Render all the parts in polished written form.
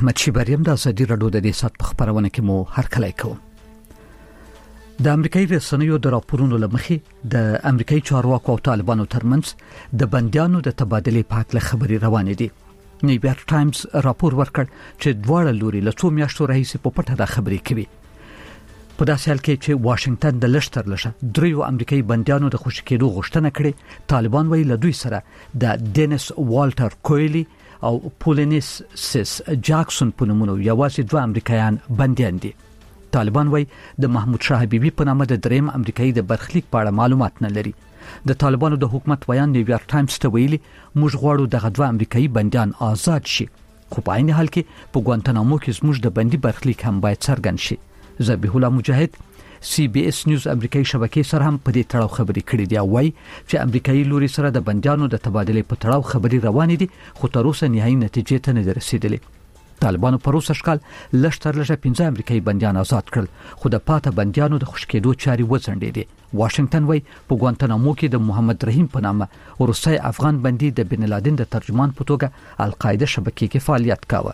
احمد شیبریم د ازادي رادیو د دې سات په خبرونه کې مو هرکلی کوم. د امریکایي رسنیو د راپورونو لمخې د امریکایي چارواکو او طالبانو ترمنځ د بندیانو د تبادلې په اړه خبري روانې دي. نیویارک ټایمز راپور ورکړ چې دواړه لوري له څو میاشتو راهیسې په پټه دا خبري کوي. په داسې حال کې چې واشنگټن د لشتر لشه دریو امریکایي بندیانو د خوشی کېدو غوښتنه کړې، طالبان وایي له دوی سره د ډینس والټر کویلی او پولینیس سیس جاکسون په نومونو یوازې دوه امریکایان بندیان دي. طالبان وایي د محمود شاه حبیبي په نامه د دریم امریکایي د برخلیک په اړه معلومات نه لري. د طالبانو د حکومت ویان نیویارک ټایمز ته ویلي موږ غواړو دغه دوه امریکایي بندیان آزاد شي، خو په عین حال کې په ګوانتانامو کې زموږ د بندي برخلیک هم باید څرګند شي. ذبیح الله مجاهد سی بي اس نیوز امریکایي شبکې سره هم په دې تړاو خبرې کړې دي او وايي چې امریکایي لوري سره د بندیانو د تبادلې په تړاو خبرې روانې دي، خو تر اوسه نهایي نتیجې ته نه رسیدلې. طالبانو پر اوسه شکل لشتر لږه 15 امریکایي بندیان آزاد کړل، خو د پاته بندیانو د خوشکېدو چاري وځنډېدې. واشنگټن وایي په ګوانتانامو کې د محمد رحیم په نامه روسي افغان بندي د بن لادن د ترجمان په توګه القاعده شبکې کې فعالیت کاوه.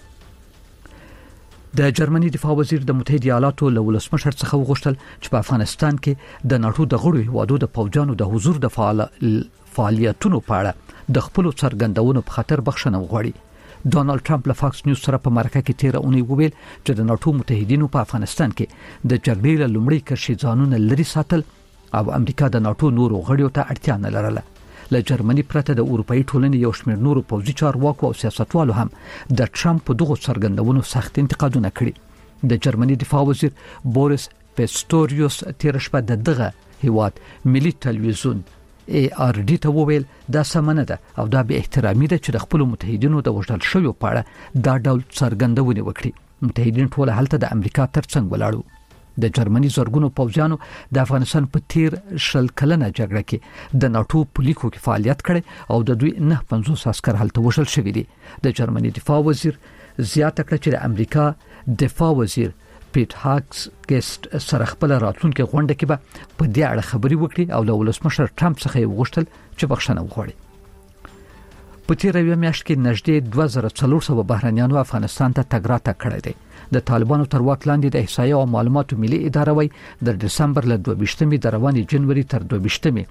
د جرمني دفاع وزیر د متحده ایالاتو له ولسمشر څخه وغوښتل چې په افغانستان کې د ناتو د غړو هیوادو د فوجانو د حضور د فعالیتونو په اړه د خپل څرګندونو په خاطر بخښنه وغواړي. ډونالد ټرمپ له فاکس نیوز سره په مرکه کې 13 اونۍ وویل چې د ناتو متحدینو په افغانستان کې د جګړې له لومړۍ کرښې ځانونه لري ساتل او امریکا د ناتو نورو غړیو ته اړتیا نه لرله. له جرمني پرته د اروپאי ټولنې یو شمېر نورو پوځي چارواکو او سیاستوالو هم د ټرمپ په دغه څرګندونو سخت انتقادونه کړي. د جرمني دفاع وزیر بوریس پیستوریوس تیر شپه دغه هیواد ملي تلویزیون ARD ته وویل دا سمنه ده او دا به احترامي ده چې د خپل متحدینو د وژل شویو په اړه دا ډول څرګندونه وکړي. متحدین ټول هلته د امریکا ترڅنګ ولاړو. د جرمني زورګونو پوځیانو د افغانستان په تیر شل کلنه جګړه کې د ناتو پولیسو کې فعالیت کړي او د دوی 950 عسكر هلته وژل شوی دي. د جرمني دفاع وزیر زیاته کړه چې د امریکا دفاع وزیر پیټ هاکس ګست سره خپل راتلونکي غونډه کې به په دې اړه خبري وکړي او له ولسمشر ټرمپ څخه وغوښتل چې بخښنه وغواړي. په تیر یو میاشت کې نږدې 2400 بهرنیانو افغانستان ته تګ راتګ کړی دی. د طالبانو تر واک لاندې د احصایې او معلوماتو ملي اداره وایي د دسمبر له 22 د روانې جنوري تر 22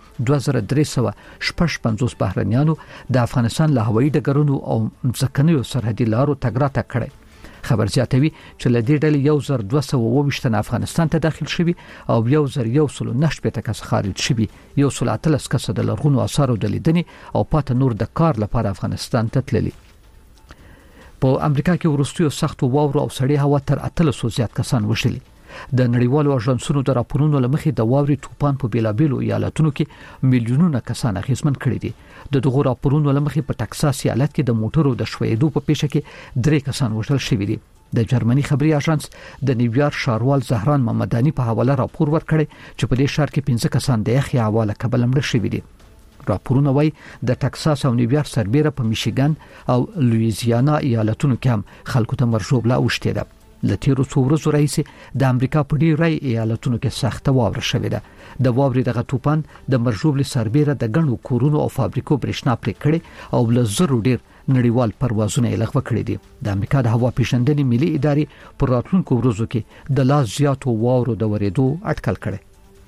2350 بهرنیانو د افغانستان له هوایي ډګرونو او ځمکنیو سرحدي لارو تګ راتګ کړی. خبر زیاتوي چې له دې ډلې 1222 افغانستان ته داخل شوي او 1119 کس خارج شوي، 113 کس د لرغونو آثارو د لیدنې او پاته نور د کار لپاره افغانستان ته تللي. په امریکا کې ورستیو سخت واورو او سړې هوا تر 800 زیات کسان وشلي. د نړیوالو اژانسونو د راپورونو لمخې د واوري طوفان په بیلابیلو ایالتونو کې میلیونونه کسان اغیزمن کړي دي. د دغه راپورونو لمخې په ټکساس ایالت کې د موټرو د شویدو په پیښه کې 3 کسان وژل شوي دي. د جرمني خبري اژانس د نیویارک ښاروال زهران محمدانی په حواله راپور ورکړی چې په دې ښار کې 15 کسان د یخي حواله کبل مړ شوي دي. راپورونه وایي د ټکساس او نیویارک سربېره په میشیګن او لویزیانا ایالتونو کې هم خلکو ته مرجوبله اوښتې ده. له تیرو څو ورځو راهیسې د امریکا په ډېرو ایالتونو کې سخته واوره شوې ده. د واورې دغه طوفان د مرجوبلې سربېره د ګڼو کورونو او فابریکو برېښنا پرې کړې او له زرو ډېر نړیوال پروازونه یې لغوه کړي دي. د امریکا د هوا پیژندنې ملي ادارې پر راتلونکو ورځو کې د لا زیاتو واورو د ورېدو اټکل کړي.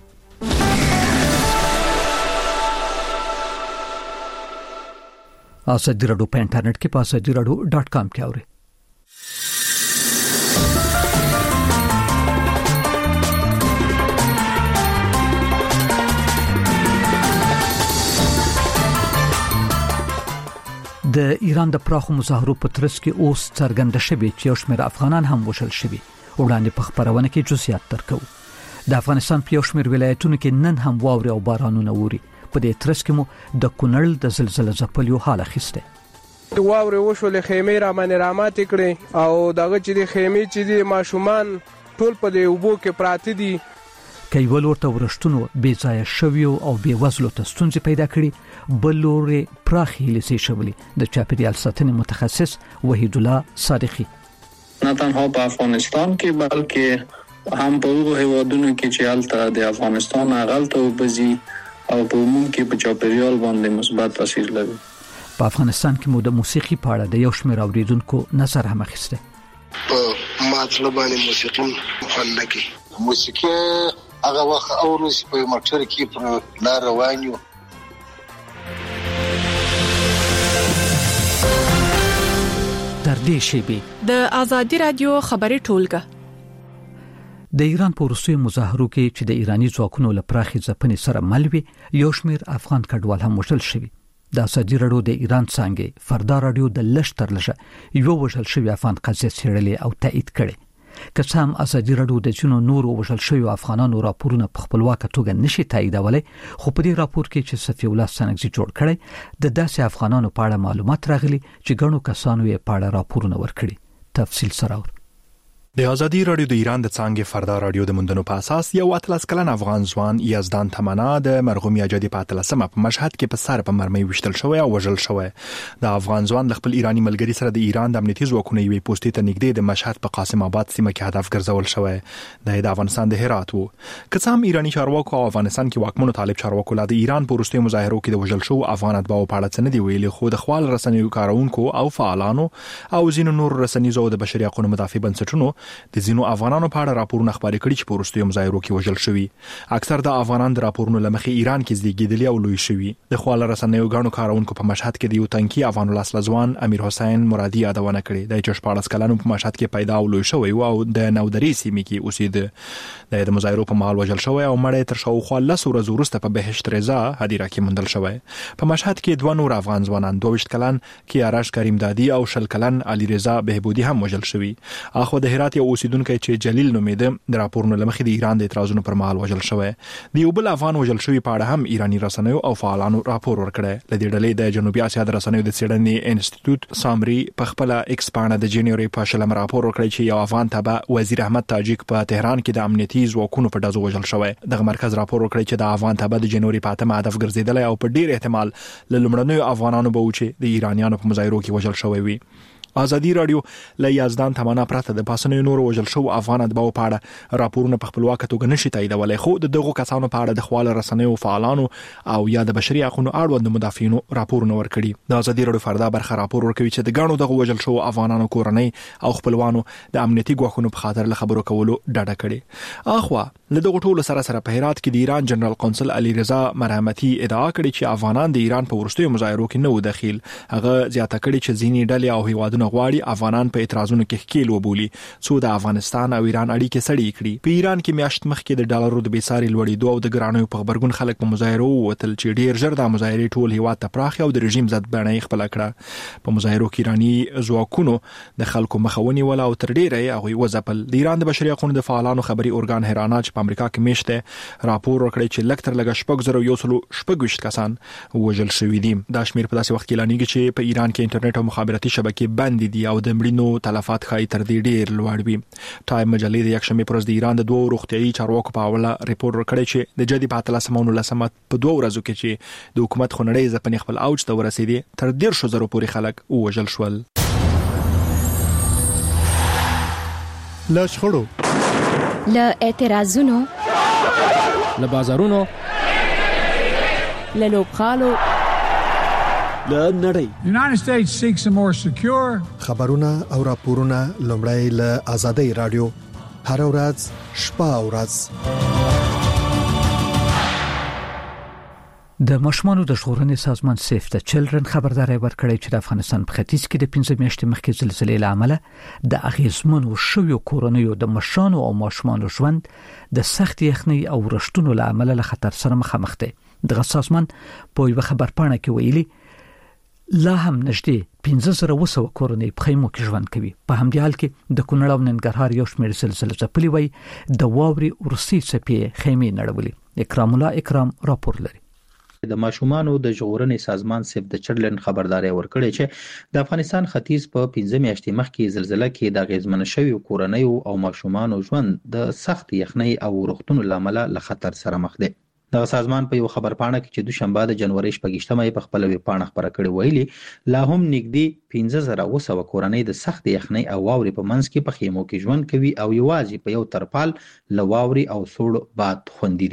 ازادي رادیو په انټرنیټ کې په azadiradyo.com کې اورئ. د ایران د پراخو مظاهرو په ترڅ کې اوس څرګنده شوی چې یو شمېر افغانان هم وژل شوي. وړاندې په خبرونه کې جزئیات درکو. د افغانستان په یو شمېر ولایتونو کې نن هم واورې او بارانونه ووري. په دې ترڅ کې مو د کونړ د زلزلې ځپلو حال اخیسته. واورې وشولې خیمې رامات کړې او دغه چې د خیمې چې د ماشومان ټول په دې اوبو کې پراته دي. کایول ورته ورشتونو بې ځای شویو او بې وزلو ته ستونزې پیدا کړي. بل لوري پراخې لیسې شولې. د چاپیریال ساتنې متخصص وحید الله صادقی نه تنها په افغانستان کې بلکې هم په هغو هیوادونو کې چې هلته د افغانستان هغلته وبځي او په عموم کې په چاپیریال باندې مثبت تاثیر لري. په افغانستان کې مو د موسیقي په اړه د یو شمېر اوریدونکو نظر هم اخیسته. په ماته باندې موسیقي خوند کوي. موسیقي هغه وخت اورو چې په موټر کې پر لار روان یو. در دې شیبه د آزادي رادیو خبري ټولګه د ایران په وروستیو مظاهرو کې چې د ایرانی ځواکونو لپاره ځپنې سره مل وي یو شمېر افغان کډوال هم وژل شوي. د آزادي رادیو د ایران څنګه فردا رادیو د لشتر لږه یو وژل شوی افغان قضیه څېړلې او تایید کړي. که څه هم آزادي رادیو د جنو نور وژل شوی افغانانو راپورونه په خپلواکه توګه نشي تاییدولای، خو په دې راپور کې چې صفي الله سنگزي جوړ کړي د داسې افغانانو په اړه معلومات راغلي چې ګڼو کسانو یې په اړه راپورونه ورکړي. تفصیل سره د آزادي رادیو د ایران د څنګه فردا رادیو د مندنو په اساس یو اتلس کلن افغان ځوان یزدان تمنا د مرغوم یاجدي په اتلسمه په مشهد کې په سر په مرمۍ وشتل شوی او وژل شوی. د افغان ځوان د خپل ایرانی ملګری سره د ایران د امنیتي ځواکونو یوې پوسټې ته نږدې د مشهد په قاسم آباد سیمه کې هدف ګرځول شوی. د افغانستان د هرات وو. که څه هم ایرانی چارواکو او افغانستان کې واکمنو طالب چارواکو له ایران په وروستیو مظاهرو کې د وژل شو افغان اتباعو په اړه څه نه دی ویلي، خو د خپل رسنیو کارونکو او فعالانو او ځینو نور رسنیزو د بشري حقوقو مدافع بنسټونو د ځینو افغانانو په اړه راپورونه خبرې کړي چې په وروستیو مظاهرو کې وژل شوي. اکثر د افغانان د راپورونو لمخې ایران کې زیږیدلي او لوی شوي. د خپل رسنیو غاڼو کارونکو په مشهد کې د یو تنکي افغان ولسمشر امیر حسین مرادي یادونه کړې د 14 کلنو په مشهد کې پیدا او لوی شوی او د نودري سیمې کې اوسېد. د مظاهرو په مهال وژل شوی او مړی تر شاوخوا 10 ورځې وروسته په بهشت رضا هدیره کې موندل شوی. په مشهد کې دوه نور افغان ځوانان 22 کلن کیارش کریم دادی او 10 کلن علي رضا بهبودي هم وژل شوی. اخو د هرات یو اوسیدونکو چې جلیل نومیده د راپورونو لمخې د ایران د اعتراضونو پر مهال وژل شوی. د یو بل افغان وژل شوی په اړه هم ایرانی رسنیو او فعالانو راپور ورکړی. لدې ډلې د جنوبي اسیا د رسنیو د څېړنې انسټیټیوټ سامري په خپل ایکس باندې د جنوري په شلم راپور ورکړی چې یو افغان تبع وزیر احمد تاجک په تهران کې د امنیتي ځواکونو په دزو وژل شوی. دغه مرکز راپور ورکړی چې د افغان تبع د جنوري په اتمه هدف ګرځیدل او په ډیر احتمال له لومړنیو افغانانو به و چې د ایرانیانو په مظاهرو کې وژل شوی وي. آزادي رادیو له یزدان تمنا پرته د پاسنیو نور وژل شو افغان اتباعو په اړه راپورونه په خپلواکه توګه نشي تاییدولای، خو دغه کسانو په اړه د خپل رسنیو فعالانو او یا د بشري حقوقو اړوند مدافعینو راپورونه ورکړي. د آزادي رادیو فردا برخه راپور ورکوي چې د غاڼو دغه وژل شو افغانانو کورنۍ او خپلوانو د امنیتي ګواښونو په خاطر له خبرو کولو ډډه کړي. اخوا له دغه ټولو سره په هرات کې د ایران جنرال قونسل علي رضا مرحمتي ادعا کړې چې افغانان د ایران په ورستیو مظاهرو کې نه و داخل. هغه زیاته کړې چې ځینې ډلې او هیوادونه غواړي افغانان په اعتراضونو کې ښکیل وبولي څو د افغانستان او ایران اړیکې سړې کړي. په ایران کې میاشت مخکې د ډالرو د بیساري لوړېدو او د ګرانیو په خبرګون خلک په مظاهرو وتل چې ډیر ژر د مظاهرې ټول هیواد ته پراخ او د رژیم ضد بڼه خپل کړه. په مظاهرو کې ایرانی ځواکونو د خلکو مخاوني ولا او تر ډیره هغه وځپل. د ایران د بشري حقوقو د فعالانو خبري ارګان هرانا چې په امریکا کې میشته راپور ورکړی چې لکتر لګ شپږ کسان وژل شوی دي. دا شمیر په داسې وخت کې اعلانېږي چې په ایران کې انټرنیټ او مخابراتي شبکې بند دي او د مړینو تلفات خای تر دې ډیر لوړ وي. ټایم مجلې د یکشنبه پر ورځ د ایران د دوه روغتيایي چارواکو په حواله ریپورت ورکړی چې د جدي په 13 په دوه ورځو کې چې د حکومت خونړۍ ځپنې خپل اوج ته ورسېدي تر 100,000 پورې خلک وژل شول. له شخړو، له اعتراضونو، له بازارونو، له لوبغالو، له نړۍ. United States seeks a more secure خبرونه او راپورونه لومړی له آزادۍ رادیو هر ورځ شپه او ورځ. د ماشومانو د ژغورنې سازمان سیف د چلډرن خبرداري ورکړی چې د افغانستان په ختیځ کې د 15 میاشتې مخکې زلزلې له امله د اغیزمنو شویو کورونو د مشانو او ماشومانو ژوند د سخت یخنۍ او رشتونو له امله له خطر سره مخامخ دی. د سازمان په یو خبرپاڼه کې ویلي لا هم نږدې 15,000 کورنۍ په خیمو کې ژوند کوي. په همدې حال کې د کونړ او ننګرهار یو شمېر زلزلې ځپلي وي د واوري ورسي څپې خیمې نړولي. اکرام الله اکرام راپور لري. د ماشومانو د ژغورنې سازمان سیف د چلډرن خبرداري ورکړی چې د افغانستان ختیځ په 15 میاشتې مخکې زلزلہ کې د غیزمن شوی کورنۍ او ماشومانو ژوند د سخت یخنۍ او رختونو لامل له خطر سره مخ دی. د سازمان په یو خبرپاڼه کې چې دوشنبه د جنوري 28 په خپل ویبپاڼه خبره کړې ویلي لا هم نږدې 15,000 کورنۍ د سخت یخنۍ او واوري په منځ کې په خیمو کې ژوند کوي او یوازې په یو ترپال له واوري او سوړ باد خوندې دي.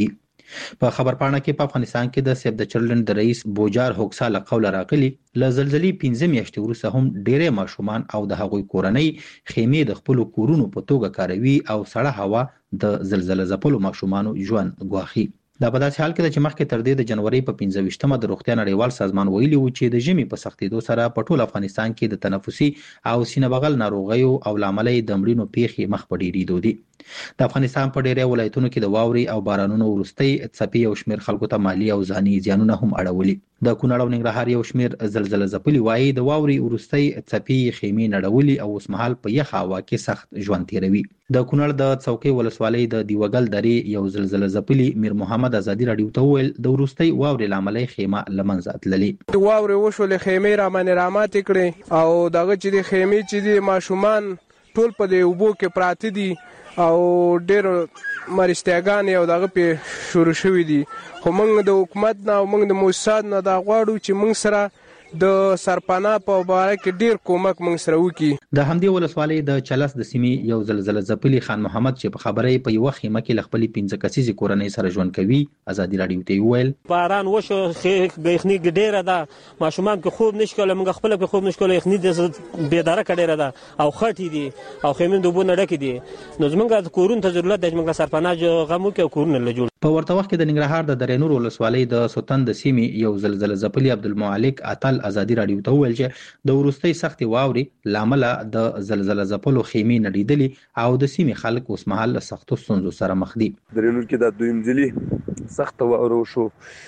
په خبرپاڼه کې په افغانستان کې د سیف د چلډرن د رئیس بوجار هوکسا له قوله راغلي له زلزلې 15 میاشتې وروسته هم ډېرې ماشومان او د هغوی کورنۍ خیمې د خپل کورونو په توګه کاروي او سړه هوا د زلزلې ځپلو ماشومانو ژوند ګواښي. دا په داسې حال کې چې مخکې تر دې د جنوري په 15مه د روغتیا نړیوال سازمان ویلي و چې د ژمي په سختېدو سره په ټول افغانستان کې د تنفسي او سینه بغل ناروغیو او لامل د مړینو پیښې مخ په ډېرېدو دي. د افغانستان په ډېری ولایتونو کې د واوري او بارانونو وروستۍ څپې او شمیر خلکو ته مالی او ځاني زیانونه هم اړولي. د کونړ او ننګرهار یو شمیر زلزلې ځپلي وایي د واوري وروستۍ څپې خیمې نړولي او اوسمهال په یخه هوا کې سخت ژوند تیروي. د کونړ د څوکۍ ولسوالۍ د دیوګل درې یو زلزلې ځپلي میر محمد ازادي راډیو ته وویل د وروستۍ واوري لامل خیمه لمنځه تللي. واوري وشولې خیمې رامات کړې او دغه چې د خیمې چې د ماشومان ټول په دې اوبو کې پراته دي او ډېر مرستیاګانې او دغه په شروع شوي دي. خو موږ د حکومت نه او موږ د موسسات نه دا غواړو چې موږ سره د سرپناه په باره کې ډیر کومک موږ سره وکړي. د همدې ولسوالۍ د چلس د سیمې یو زلزلې ځپلي خان محمد چې په خبرې په یو خیمه کې خپل 15 کسیزې کورنۍ سره ژوند کوي ازادي راډیو ته ویل باران وشو غیخنی ډیره ده ماشومان کې خوب نشکله موږ خپل په خوب نشکله غیخنی د بيداره کډیره ده او خټې دي او خیمې د بونه ډکې دي نو زمونږ کورون ته ضرورت د موږ سرپناه غمو کې کورونه له جوړ. په ورته وخت کې د ننګرهار د درېنور ولسوالۍ د سوتن د سیمې یو زلزلې ځپلي عبدالمالک اتل ازادي راډیو ته وویل چې د وروستۍ سختې واوري لامل د زلزلې ځپلو خیمې نړېدلې او د سیمې خلک اوسمهال له سختو ستونزو سره مخ دي. درېنور کې د دویم ځلې سخت واوره وشو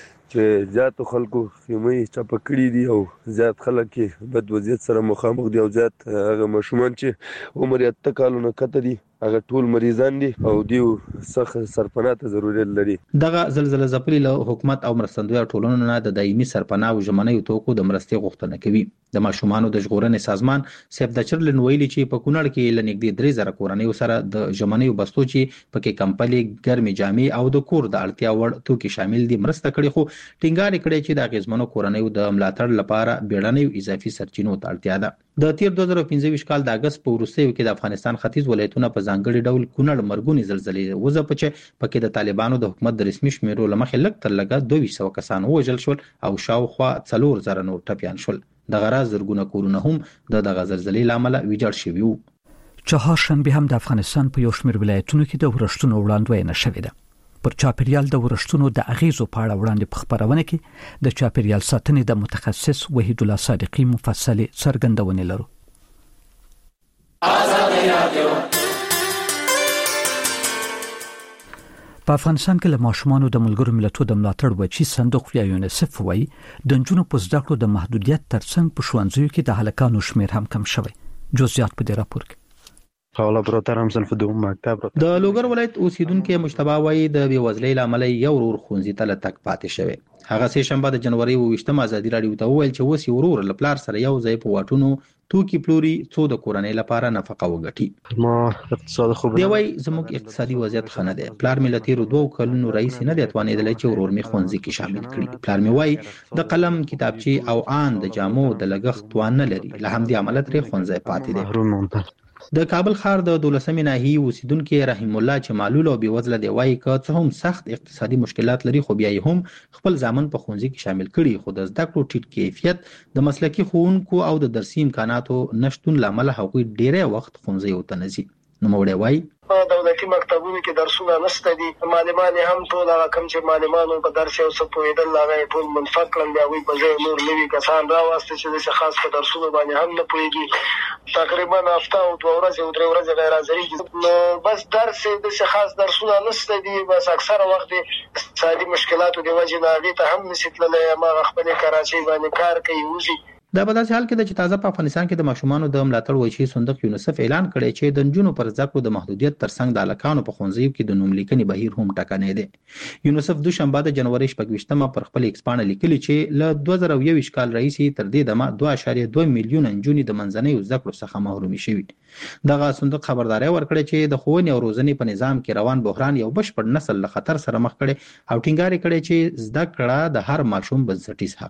چې زیات خلکو خیمې چپه کړې دي او زیات خلک بد وضعیت سره مخامخ دي او زیات هغه ماشومان چې عمر یې 8 کالونو کته دي هغه ټول مریضان دي او دیو سخت سرپناه ته ضرورت لري. دغه زلزلې ځپلي له حکومت او مرستندویه ټولنو نه د دایمي سرپناه او ژمنیو توکو د مرستې غوښتنه کوي. د ماشومانو د ژغورنې سازمان سیف د چرلن ویلي چې په کونړ کې لنګدي 3000 کورنۍ سره د ژمنیو بستو چې پکې کمپلي ګرمي جامې او د کور د اړتیا وړ توکي شامل دي مرسته کړي خو ټینګار کړي چې د غیزمنو کورنۍ د ملاتړ لپاره بیړنۍ اضافي سرچینو ته اړتیا ده. د تیر 2015 کال د اگست په وروستیو کې د افغانستان ختیځ ولایتونه په ځانګړي ډول کونړ مرګونی زلزلې وځپه چې پکې د طالبانو د حکومت د رسمي شمیرو لمخې لږ تر لږه 200 کسان وژل شول او شاوخوا 4000 نور ټپيان شول. د غراز زرګونه کورونه هم د زلزلې لامل ویجاړ شوي وو. چهارشنبه هم د افغانستان په یو شمېر ولایتونو کې د ورښتونو وړاندوینه شوې ده. پر چاپیریال د ورښتونو د اغیزو په اړه وړاندې په خبرونه کې د چاپیریال ساتنې د متخصص وحید الله صادقی مفصل څرګندونه لرو. په افغانستان کې له ماشومانو د ملګرو ملتونو د ملاتړ وچی صندوق یا یونیسف وایي د نجونو په زده کړو د محدودیت ترڅنګ په ښوونځیو کې د هلکانو شمیر هم کم شوی. جزئیات په دې راپور کې د لوګر ولایت اوسیدونکو مجتبی وایي د بیوزلۍ لامل یو ورور ښوونځي ته لټک پاتې شوی. هغه سه شنبه د جنوري 28 ازادي راډیو ته وویل چې وسی ورور لپلار سره یو ځای په واټونو توکي پلوري څو د کورنۍ لپاره نفقه وګټي. ما اقتصاد خوب دی وایي زموږ اقتصادي وضعیت خنه دی. پلار مې لتیر 2 کلونو رئیس نه دی توانېدل چې ورور مې ښوونځي کې شامل کړي. پلار مې وایي د قلم کتابچې او آن د جامو د لګښت توان نه لري. له همدې عمل ترې ښوونځي پاتې دي. د کابل ښار د 12مې ناحیې اوسیدونکو رحیم الله چې معلول او بیوزله دی وایي که څه هم سخت اقتصادي مشکلات لري خو بیا هم خپل ځامن په ښوونځي کې شامل کړي خو د زده کړو ټیټ کیفیت د مسلکي ښوونکو او د درسي امکاناتو نشټون لامل هغوی ډېری وخت ښوونځیو ته نه ځي. نوموړی وایي دولتي مکتبونو کې درسونه نشته دي. معلمان هم ټول هغه کم چې معلمانو په درس یو څه پوهېدل هغه ټول منفق کړل. بیا هغوی په ځای نور نوي کسان راواسته چې داسې خاص په درسونو باندې هم نه پوهېږي. تقریبا هفته او 2 ورځې او 3 ورځې غیر حاضري نو بس درس داسې خاص درسونه نشته دي. بس اکثره وخت اقتصادي مشکلاتو د وجې نه هغې ته هم نشي تللی. هماغه خپلې کراچۍ باندې کار کوي وځي. دا په داسې حال کې چې تازه په افغانستان کې د ماشومانو د ملاتړ وچی صندوق یونیسف اعلان کړی چې د نجونو پر زده کړو د محدودیت ترڅنګ د هلکانو په ښوونځیو کې د نوم لیکنې بهیر هم ټکنی دی. یونیسف دوشنبه د جنوري 28 پر خپل ایکس پاڼه لیکلي چې له 2021 کال راهیسې تر دې دمه 2.2 میلیون نجونې د منځنیو زده کړو څخه محرومې شوي. دغه صندوق خبرداري ورکړې چې د ښوونې او روزنې په نظام کې روان بحران یو بشپړ نسل له خطر سره مخ کړي او ټینګار کړي چې زده کړه د هر ماشوم بنسټیز حق دی.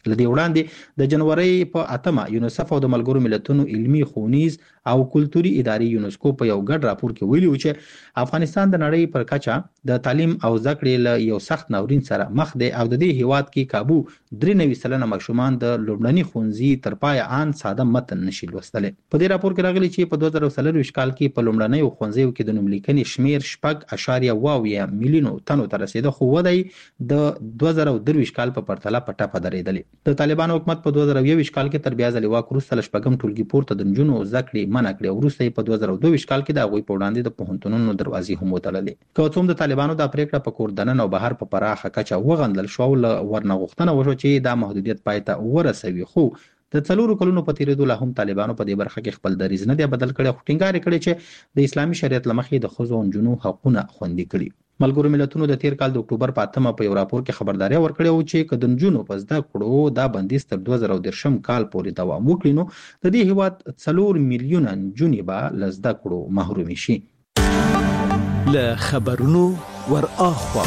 لدی وړاندې د جنوري په 8 یونیسف او د ملګرو ملتونو علمي ښوونیز او کلتوري ادارې یونسکو په یو ګډ راپور کې ویلي و چې افغانستان د نړۍ پر کچه د تعلیم او زده کړې له یو سخت ناورین سره مخ دی او د دې هیواد کې کابو 93% ماشومان د لومړني ښوونځي تر پای ان ساده متن نشي لوستلی. په دې راپور کې راغلي چې په 2023 کال کې په لومړنۍ ښوونځیو کې د نوم لیکنې شمیر 6.2 میلیونو تنو ته رسیده خو ودی د 2023 کال په پرتله په ټاپه درېدلی. د طالبان حکومت په 2021 کال کې تر بیا ځلې واک وروسته له شپږم ټولګي پورته د نجونو زده کړې منع کړې. وروسته په 2022 کال کې د هغوی په وړاندې د پوهنتونونو دروازې هم وتړلې. که څوم د طالبانو د پریکړه په کور دننه او بهر په پراخه کچه وغندل شو او ورنغښتنه وشو چې دا محدودیت پای ته ورسوي، خو د 4 کلونو په تیریدو لا هم طالبانو په دې برخه کې خپل دریځ نه دی بدل کړی، خو ټینګار کړی چې د اسلامي شریعت لمخې د ښځو او نجونو حقونه خوندي کړي. ملګرو ملتونو د تیر کال د اکتوبر په 8 په یو راپور کې خبرداري ورکړې و چې که د نجونو په زده کړو دا بندیز تر 2013 کال پورې دوام وکړي نو د دې هیواد 4 میلیونه نجونې به له زده کړو محروم شي. له خبرونو ور اخوا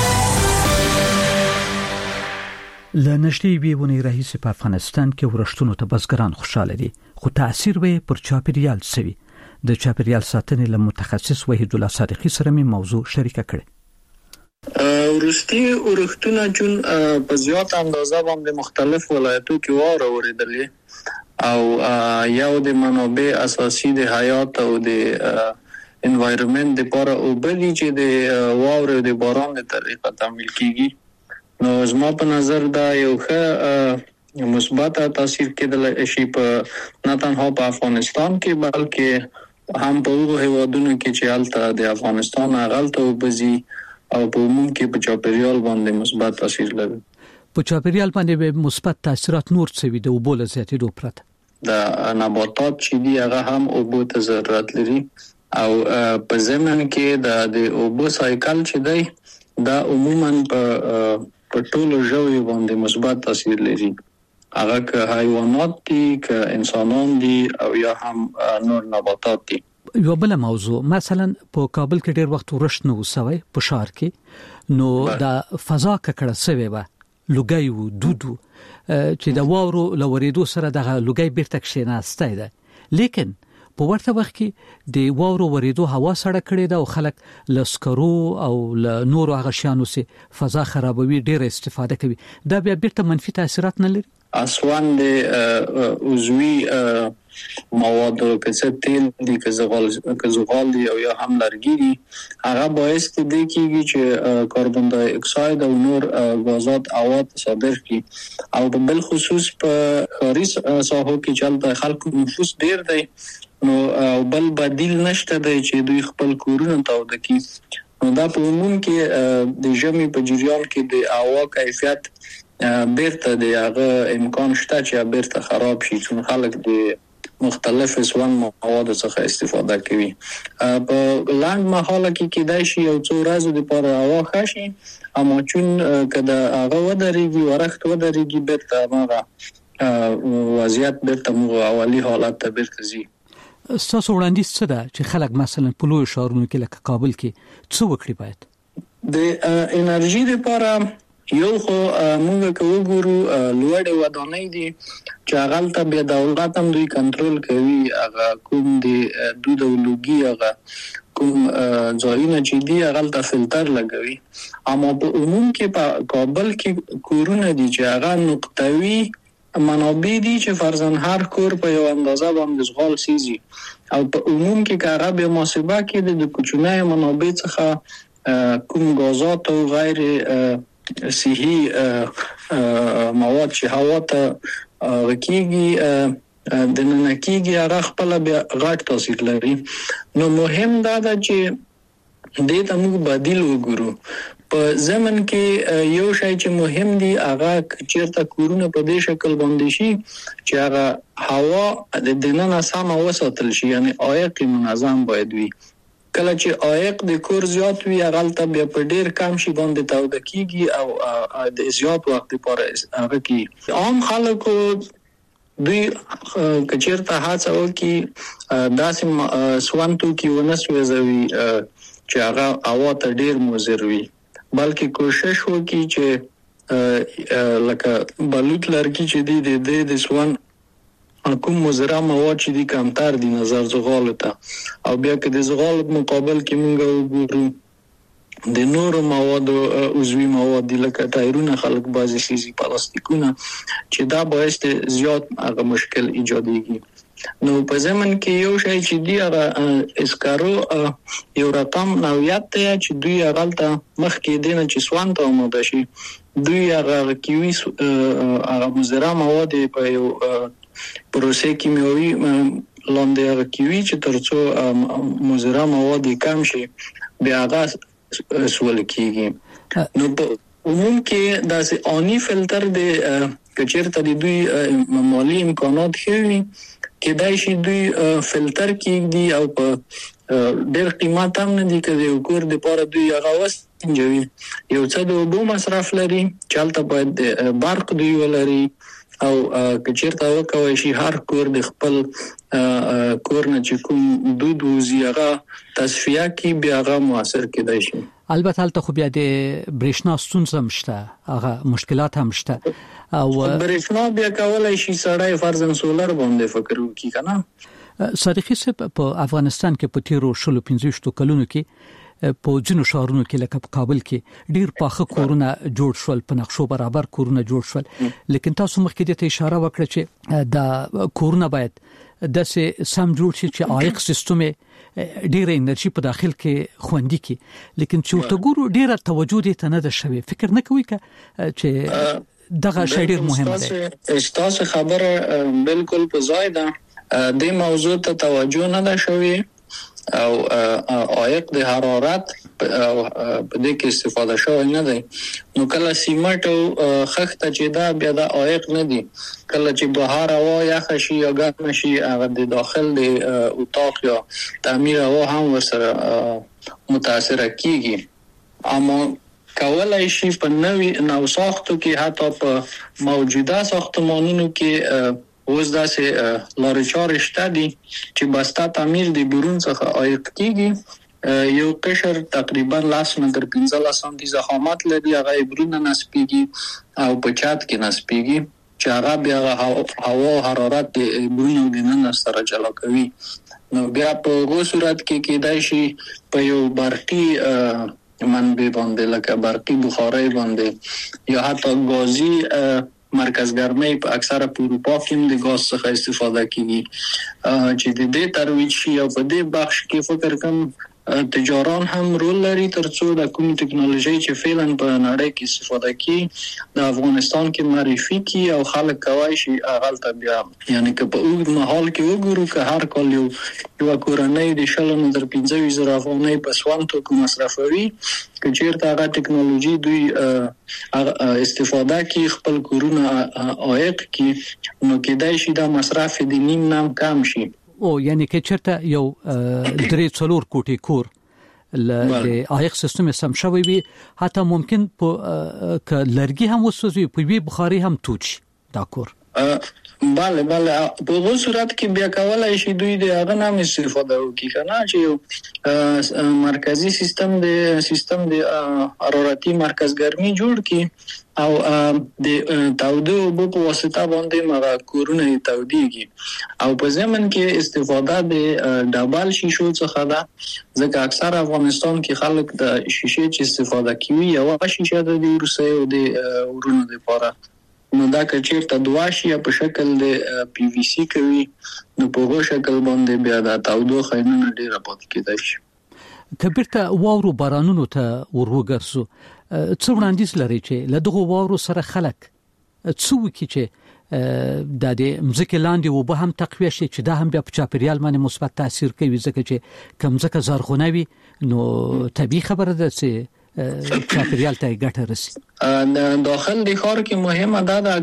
لنشتي بیونی رئیس په افغانستان کې ورشتونو ته بزګران خوشاله دي، خو تاثیر به پر چاپیریال سوي. د چاپیریال ساتنې له متخصص وحید الله صادقی سره می موضوع شریکه کړې. ورستي ورښتونه چون په زیات اندازه باندې مختلف ولایتو کې واره ورېدلې او یو د منابع اساسي د حیات او د انوایرنمنت لپاره او بلی چې د واورو د باران د طریقه تعمیل کیږي، نو زما په نظر دا یو ښه مثبت تاثیر کېدل شي په نه تنها په افغانستان کې بلکې هم په هغو هیوادونو کې چې هلته د افغانستان هغلته وبځي او په عموم کې په چاپیریال باندې مثبت تاثیر لري. په چاپیریال باندې به مثبت تاثیرات نور څه وي د اوبو له زیاتېدو پرته؟ د نباتات چې دي هغه هم اوبو ته ضرورت لري او په ضمن کې د اوبو سایکل چې دی دا عموما په ټولو ژویو باندې مثبت تاثیر لري، هغه که حیوانات دي که انسانان دي او یا هم نور نباتات دي. یو بل موضوع مثلا په کابل کې ډېر وخت ورشت نو وسوي په ښار کې نو د فضا ککړه سوي و لوګي و دودو چې د واورو لوریدو سره د لوګي بیرته کښیناستای ده، لیکن په ورته وخت کې د واورو وریدو هوا سړه کړي ده او خلک لسکرو او نور هغه شیانو سي فضا خرابوي، ډېر استفاده کوي، دا بیا بیرته منفي تاثیرات نه لري. اسوان د عضوي موادو که تیل دي که زغال دي او یا هم لرګي دي هغه باعث دي کیږي چې کاربن دای اکساید او نور غازات هوا ته صادر کړي او په بل خصوص په ښاري ساحو کې چې خلکو نفوس ډیر دی نو بل بدیل نشته دی چې دوی خپل کورونه تاوده کړي، نو دا په عموم کې د ژمي په جریان کې د هوا کیفیت بیرته د هغه امکان شته چې بیرته خراب شي، چون خلک د مختلف سوان مواد څخه استفاده کوي. په لاند مهاله کې کېدای شي یو څو ورځې لپاره هوا ښه شي، اما چون که د هغه ودرېږي ورښت ودرېږي بیرته هغه وضعیت بیرته موږ اولي حالت ته بیرته ځي. ستاسو وړاندیز څه ده چې خلک مثلا په لویو ښارونو کې لکه کابل کې څه وکړي؟ باید د انرژي لپاره یو خو موږ که وګورو لوړې ودانۍ دي چې هغلته بیا دولت هم دوی کنټرول کوي، هغه کوم د دود او لوګي هغه کوم ځایونه چې دي هغلته فلټر لګوي، اما په عموم کې په کابل کې کورونه دي چې هغه نقطوي منابع دي چې فرضاً هر کور په یو اندازه باندې زغال سیزي او په عموم کې که هغه بیا محاسبه کې د کوچنیو منابع څخه کوم غازات او غیر صحي مواد چې هوا ته کېږي د نن کېږي هغه خپل بیا غټ تاثیر لري. نو مهم دا ده چې دې ته موږ بدیل وګورو. په زمن کې یو شی چې مهم دی هغه چیرته کورونه په دې شکل باندې شي چې هغه هوا د دننه سم وساتل شي، یعنی عایق منظم باید وي. کله چې عایق د کور زیات وي هغه بیا په ډیر کم شي باندې تاوده کیږي او د زیات وخت لپاره هغه کی عام خلکو دوی کچیرته هڅه وکړي داسې سوانتو کې ونسوځوي چې هغه هوا ته ډیر مضر وي، بلکې کوشش وکړي چې لکه بلوط لرګي چې دی د سوان کوم مزرعه مواد چې دي کمتر دي نظر زغال ته او بیا که د زغال مقابل کې موږ وګورو د نورو مواد عضوي مواد لکه ټایرونه خلک بعضی شي پلاستیکونه چې دا باعث زیات هغه مشکل ایجادېږي. نو په زمن کې یو شی چې دی هغه اسکارو یو رقم نوعیت دی چې دوی هغه ته مخکې دینه چې سوان ته آماده شي دوی هغه کیوي هغه مزرعه مواد په یو پروسه کیمیاوي لاندې هغه کیوي چې ترڅو مزرعه مواد کم شي بیا هغه سوال کیږي. نو په عموم کې داسې آنی فلټر دی کچیرته د دوی مالی امکانات خېوي کېدای شي دوی فلټر کیږي او په ډېر قیمت هم نه دي کړي او کور د پاره دوی هغه وسنجوي یو څه د اوبو مصرف لري چالتہ باید برق دوی ولري او کچیرته وکوي شي هر کور د خپل کور نه چې کوم دود وزیغه تصفیه کی بیا هغه موثر کېدای شي. البته هلته خو بیا د برېښنا ستونزه هم شته هغه مشکلات هم شته او برېښنا بیا کولای شي سړی فرضاً سولر باندې فکر وکړي کنه. صادقي صاحب په افغانستان کې په تیرو 15 کلونو کې په ځینو شهرونو کې لکه په کابل کې ډیر پاخه کورونه جوړ شول په نقشو برابر کورونه جوړ شول لیکن تاسو مخکې ته اشاره وکړه چې دا کورونه باید د سم جوړ شي چې عایق سیستم ډیره انرژي په داخل کې خوندي کی لیکن چې ورته ګورو ډیره توجه دې ته نه ده شوی فکر نه کوي چې دغه شی ډیر مهم دی. تاسو خبره بالکل په ځای ده د موضوع ته توجه نه ده شوی او عایق د حرارت په دې کې استفاده شوی نه دی. نو کله سیمټ او خخته چې دا بیا د عایق نه دی کله چې بهار هوا یا خشي یا ګرم شي هغه د داخل د اتاق یا تعمیر هوا هم ورسره متاثر کیږي. اما کولای شي په نو ساختو کې حتی په موجوده ساختمانونو کې اوس داسې لارې چارې شته دي چې بسته تعمیر د بیرون څخه عایق کیږي یو قشر تقریبا 10 متر 15 سانتي ضخامت لري هغه بیرون نسبیږي او په چت کې نسبیږي چې هغه بیا هوا حرارت د بیرون د نن سره جلا کوي. نو بیا په هغه صورت کې کېدای شي په یو برقي منبع باندې لکه برقي بخاري باندې یا حتی غازي مرکز ګرمۍ په اکثره په اروپا کې د غاز څخه استفاده کیږي چې د دې ترویج شي او په دې بخش کې فکر کوم تجاران هم رول لري ترڅو د کوم ټکنالوژي چې فعلا په نړۍ کې استفاده کی د افغانستان کې معرفي کی او خلک کوي شي اغلط بیا یعنی که په اوږد مهال کې وګورو که هر کال یو کورنۍ د شلونو در 15,000 افغانۍ په سوان توکو مصرفوي که چیرته هغه ټکنالوژي دوی استفاده کی خپل کورونه عایق کی نو کېدای شي دا مصرف د نیم نام کم شي. او یعنی که چرته یو 3-4 کوټي کور د عایق سیستم سم شوی وي حتی ممکن په ک لرګي هم وسوځي په وی بخاري هم توچ دا کور bale په هغه صورت کې بیا کولای شي دوی د هغه نام استفاده وکړي کنه چې یو مرکزی سیستم د حرارتي مرکز ګرمي جوړ کړي او د تاوده په واسطه باندې مغه کورونه توديږي او په زمن کې استفاده د ډبل شیشو څخه ده ځکه اکثر افغانستان کې خلک د شیشې چې استفاده کوي یو شیشه د روسي او د ورونو لپاره نو دا کچیرته دوا شي په شکل د پی وی سی کوي نو په هغه شکل باندې بیا د تاودوخه نه ډیره پات کېدای شي. کبرته واورو بارانونو ته ورغورځو څو وړاندیز لري چې له دغه واورو سره خلک څو کی چې د مځکه لاندې وبه هم تقویه شي چې دا هم بیا په چاپیریال باندې مثبت تاثیر کوي ځکه چې کمزکه زرغونوي نو طبيعي خبره ده چې چاپیریال ته ګټه رسي. داخل د ښار کې مهمه ده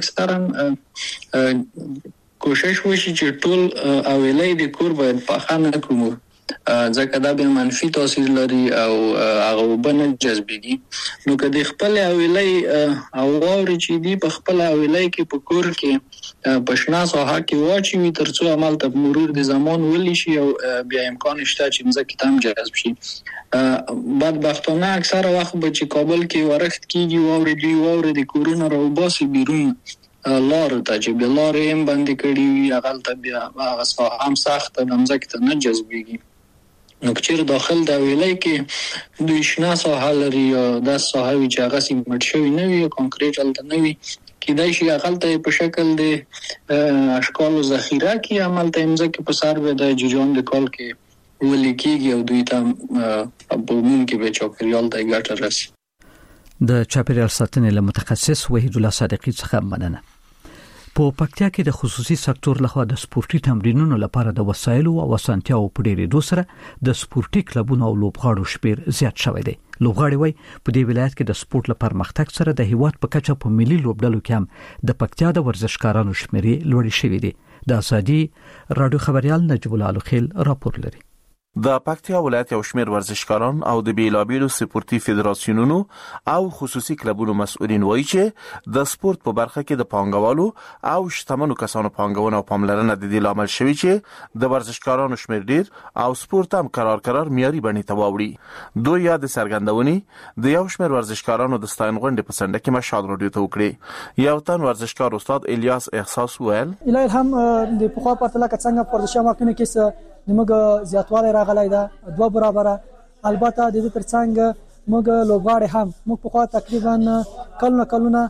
اکثرا کوشش وشي چې ټول اویلې د کور باید په خانه کوم ځکه دا به منفي تاثیر لري او هغه وبنه جذبيږي. نو کله خپل اویلای او واوري چې دی په خپل اویلای کې په کور کې بشنا ساحه کې واچوي ترڅو عمل ته مرور د زمان ولي شي او بیا امکان شته چې مزه تام جذب شي. بدبختانه اکثر وخت به چې کابل کې ورښت کیږي واوري د کورونا راوباسي بیرون لار ته چې بل لارې هم باندې کړي وي هغه ته بیا هغه ساحه هم سخت د مزه ته نه جذبيږي. نو چې داخل دا ویلای کې دوی شنا ساحه لري د ساحه وی چې هغه سیمټ شوی نه وي کانکریټ الته نه وي کیدای شي هغه ته په شکل د اشکال ذخیره کې عمل ته امزه کې په سر به د جوجون د کال کې ولیکيږي او دوی ته په عموم کې به چاپیریال ته ګټه رسي. د چاپیریال ساتنې له متخصص وحید الله صادقی څخه مننه. په پکتیا کې د خصوصي سکتور لخوا د سپورتي تمرینونو لپاره د وسایلو او اسانتیاو په ډیرېدو سره د سپورتي کلبونو او لوبغاړو شمیر زیات شوی دی. لوبغاړي وای په دې ولایت کې د سپورت لپاره پرمختګ سره د هیواد په کچه په ملي لوبډلو کې هم د پکتیا د ورزشکارانو شمیر لوړ شوی دی. د ازادي رادیو خبريال نجیب الله الخیل راپور لري. د پکتیا ولایت یو شمېر ورزشکاران او د بیلابیلو سپورتي فدراسیونونو او خصوصي کلبونو مسؤلین وایي چې د سپورت په برخه کې د پانګوالو او شتمنو کسانو پانګونه او پاملرنه د دې لامل شوی چې د ورزشکارانو شمېر ډیر او سپورت هم قرار معیاري بڼې ته واوړي. دوی یاد څرګندونې د یو شمېر ورزشکارانو د ستاین غونډې په سنډه کې مشال رادیو ته وکړي. یو تن ورزشکار استاد الیاس احساس ویل الهی هم د پخوا پرتله څنګه ورزش ماکنه کې موږ زیاتوالی راغلی دا 2 برابره. البته د دې ترڅنګ موږ لوبغاړي هم موږ په خوا تقریبا کلونه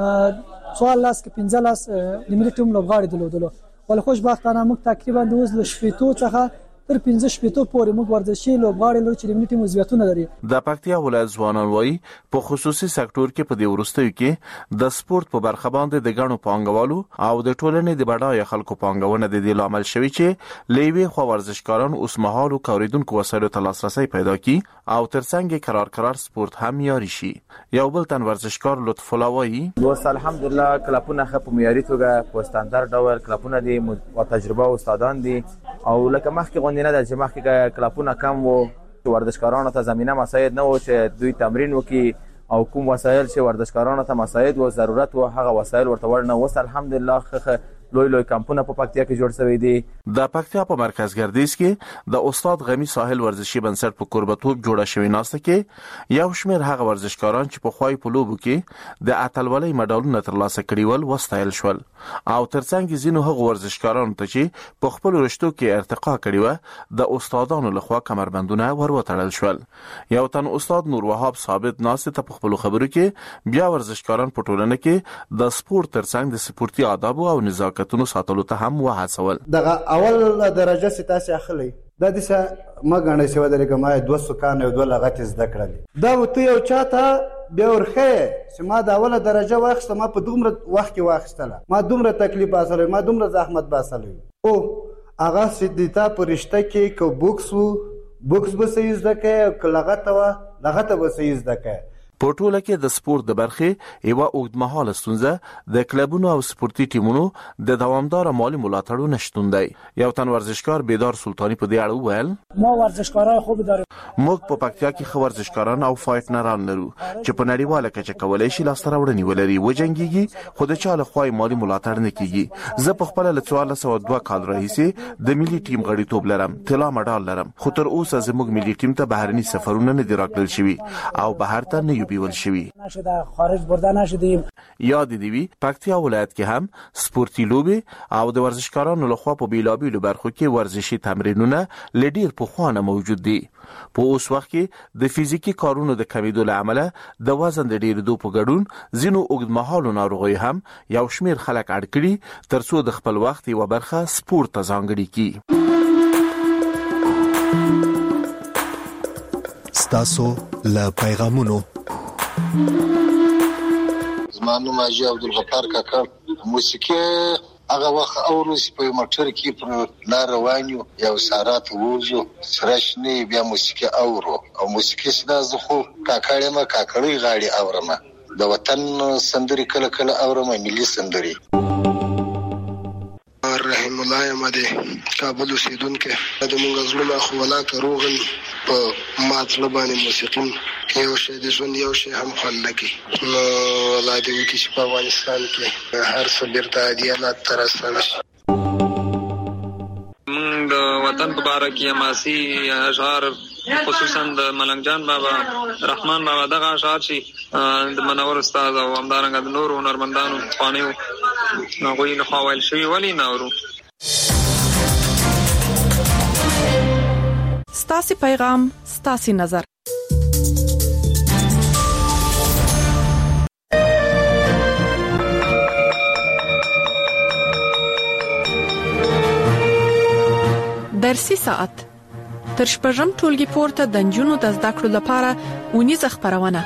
14 کې 15 د ملي ټیم لوبغاړي درلودلو ول خوشبختانه موږ تقریبا د وزن شپېتو څخه تر 15 شپېتو پورې موږ ورزشي لوبغاړي لرو چې د ملي ټیم عضویتونه لري. د پکتیا ولایت ځوانان وایي په خصوصي سکتور کې په دې وروستیو کې د سپورت په برخه باندې د غنو پانګوالو او د ټولنې د بډای خلکو پانګونه د دې لامل شوی چې لوی خو ورزشکاران اوس مهال کوریدونکو وسایلو ته لاسرسي پیدا کړي او ترڅنګ قرار سپورت هم یاري شي. یو بل تن ورزشکار لطف الله وایي دوست الحمدلله کلپونه خپ معیاري توګه په ستاندار ډول کلپونه دي او تجربه استادان دي او لکه مخکې نه د چې مخکې کلپونه کم وو ورزشکارانو ته زمينه مساعد نه و چې دوی تمرین وکړي او کوم وسایل چې ورزشکارانو ته مساعد و ضرورت و هغه وسایل ورته ورنه وس الحمدلله لوی کمپونه په پکتیا کې جوړ شوی دي. د پکتیا په مرکز ګردیز کې د استاد غمی ساحل ورزشي بنسټ په قربتوب جوړه شوی ناسته کې یو شمېر هغه ورزشکاران چې په خوای په لوبو کې د اتلولۍ مډالونه ترلاسه کړي ول وستایل شول او ترڅنګ ځینو هغه ورزشکارانو ته چې په خپل رشتو کې ارتقا کړي و د استادانو لخوا کمربندونه وروتړل شول. یو تن استاد نور وهاب ثابت ناسته ته په خپل خبرو کې بیا ورزشکاران په ټولنه کې د سپورت ترڅنګ د سپورتي آداب او نزاکت کتونو ساتلو ته هم وهڅول. دغه اول درجه ستاسو اخلي د دې ما غنډه شو د لګما 200 کان او 2 لغت زده کړل دا وته یو چاته بیا ورخه چې ما د اوله درجه واخسته ما په دومره وخت کې واخستله ما دومره تکلیف باسل ما دومره زحمت باسل او هغه سیدتا پرشته کې کو بوکس به سې زده کې لغت به سې زده کې په ټوله کې د سپورت د برخې یو اوږدمهاله ستونزه د کلبونو او سپورتي ټیمونو د دوامدار مالی ملاتړ نشټون دی. یو تن ورزشکار بیدار سلطانی په دې اړه وویل ما ورزشکارای خوب دارم موږ په پکتیا کې خو ورزشکاران او فایټنران لرو چې په نړیواله کچه کولای شي لاسته راوړنې ولري وجنګيږي خو د چاله خوای مالی ملاتړ نه کیږي. زه په خپل له 1402 کال راهیسې د ملي ټیم غړیتوب لرم طلا مډال لرم خو تر اوسه زموږ ملي ټیم ته بهرني سفرونه نه دی راکړل شوی او بهر ته نه بیول شوی نشده خارج برده نشدیم. یاد دی پکتیا ولایت کې هم سپورتي لوبي او د ورزشکارانو لخوا په بیلابیلو برخو کې ورزشي تمرینونه لډیر په خوانه موجود دي. په اوس وخت کې د فزیکی کارونو د کمیدو لامل د وزن د ډیرېدو په ګډون ځینو اوږدمهالو ناروغي هم یو شمیر خلک اړ کړي ترڅو د خپل وخت یو برخه سپورت ته ځانګړي کړي. ستاسو له پیغامونو زمانو ماجي عبدالغفار کاکا موسیقي هغه وخت اورس په موټر کې پر لار روانیو یو سارات ووزو سرشنی بیا موسیقي اورو او موسیقي سدا زخو کاکاړې ما کاکړې غاړي اورم د وطن سندري کله کله اورم ملي سندري رحیم الله یم د کابل اوسیدونکی د موږ زړونه خو ولاکه روغن په ماته باندې موسیقي یو شی د ژوند یو شی هم خوند نه کوي نو الله دې وکړي چې په افغانستان کې هر څه بیرته عادي حالات ته راستانه شي. موږ د وطن په باره کې حماسي اشعار خصوصا د ملنګ جان بابا رحمان بابا دغه اشعار چې د منور استاد او همدارنګه د نورو هنرمندانو خوانیو هغوی لخوا ویل شوي ولې نه اورو. ستاسې پیغام ستاسې نظر. درسي ساعت تر شپږم ټولګي پورته د نجونو د زده کړو لپاره ونیزه خبرونه.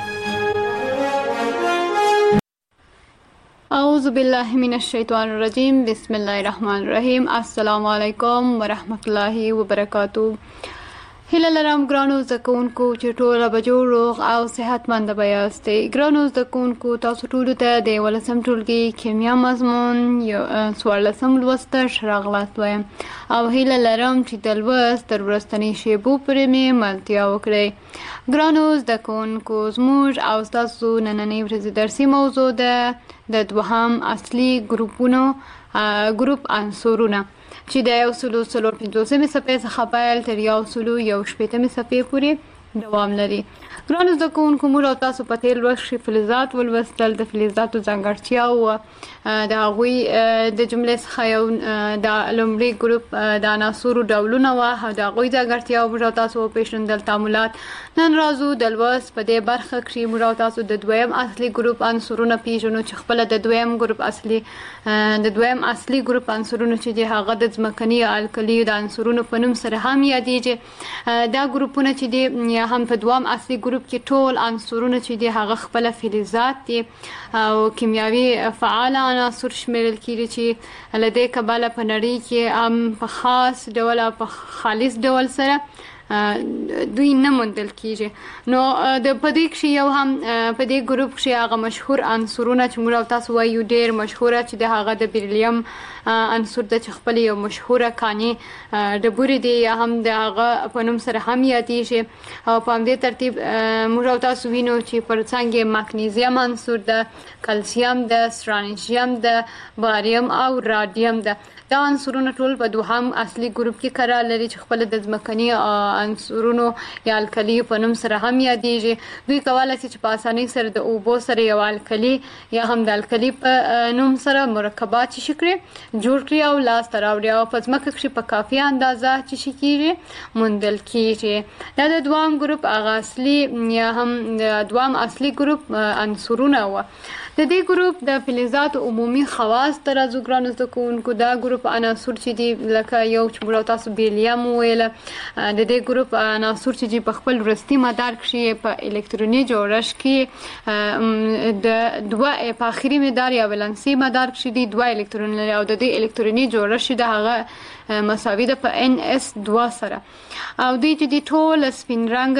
اعوذ بالله من الشیطان الرجیم بسم الله الرحمن الرحیم. السلام علیکم ورحمت الله وبرکاتہ. هیله لرم ګرانو زده کوونکو چې ټوله به جوړ روغ او صحتمند به یاستئ. ګرانو زده کوونکو تاسو ټولو ته د 11م ټولګي کیمیا مضمون 14م لوست ته ښه راغلاست وایم او هیله لرم چې د لوست تر وروستنۍ شیبو پورې مې ملتیا وکړئ. ګرانو زده کوونکو زموږ او ستاسو نننۍ ورځې درسي موضوع ده د دوهم اصلي ګروپ عنصرونه چې د 150 صفحې څخه پیل تر 160 صفحې پورې دوام لري. ګرانو زده کوونکو موږ او تاسو په تیر لوست کې فلزات ولوستل. د فلزاتو ځانګړتیا او د هغوی د جملې څخه یو د لومړي ګروپ د عناصرو ډولونه وه او د هغوی ځانګړتیا موږ او تاسو وپېژندل. تعاملات. نن راځو د لوست په دې برخه کې موږ او تاسو د دویم اصلي ګروپ عنصرونه پیژنو چې خپله د دویم اصلي ګروپ عنصرونه چې دي هغه د ځمکني الکلیو د عنصرونو په نوم سره هم یادېږي. دا ګروپونه چې دي هم په دویم اصلي ګروپ کې ټول عنصرونه چې دي هغه خپله فلزات دي او کیمیاوي فعال عناصر شمیرل کېږي چې له دې کبله په نړۍ کې هم په خاص ډول او په خالص ډول سره دوی نه موندل کیږي. نو په دې کې یو هم په دې ګروپ کې هغه مشهور عنصرونه چې موږ تاسو وایو ډېر مشهوره چې د هغه د بیریلیم عنصر د خپل یو مشهوره کاني ډبرې دی یا هم د هغه په نوم سره هم یادېږي او په همدې ترتیب موږ تاسو وینو چې پر څنګه مګنیزیم عنصر د کلسیم د سترانیشیم د باریم او رادیم د دا عنصرونه ټول په دوهم اصلي ګروپ کې قرار لري چې خپل د ځمکني عنصرونو یا الکلی په نوم سره هم یادېږي. دوی کولی شي چې په اسانۍ سره د اوبو سره یو الکلی یا هم د الکلی په نوم سره مرکبات چې کړي جوړ کړي او لاسته راوړي او په ځمکه کې په کافي اندازه چې کېږي موندل کېږي. دا د دوام ګروپ هغه اصلي یا هم د دوام اصلي ګروپ عنصرونه وه. د دې ګروپ د فلزاتو عمومي خواص ته راځو. ګرانو زده کوونکو دا ګروپ عناصر چې دي لکه یو چې موږ تاسو بیریلیم وویله د دې ګروپ عناصر چې دي په خپل وروستي مدار کې په الکتروني جوړښت کې د دوه په آخري مدار یا ولانسي مدار کې دي دوه الکترون لري او د دې الکتروني جوړښت د هغه مساوي ده په NS2 سره او دوی چې دي ټول سپین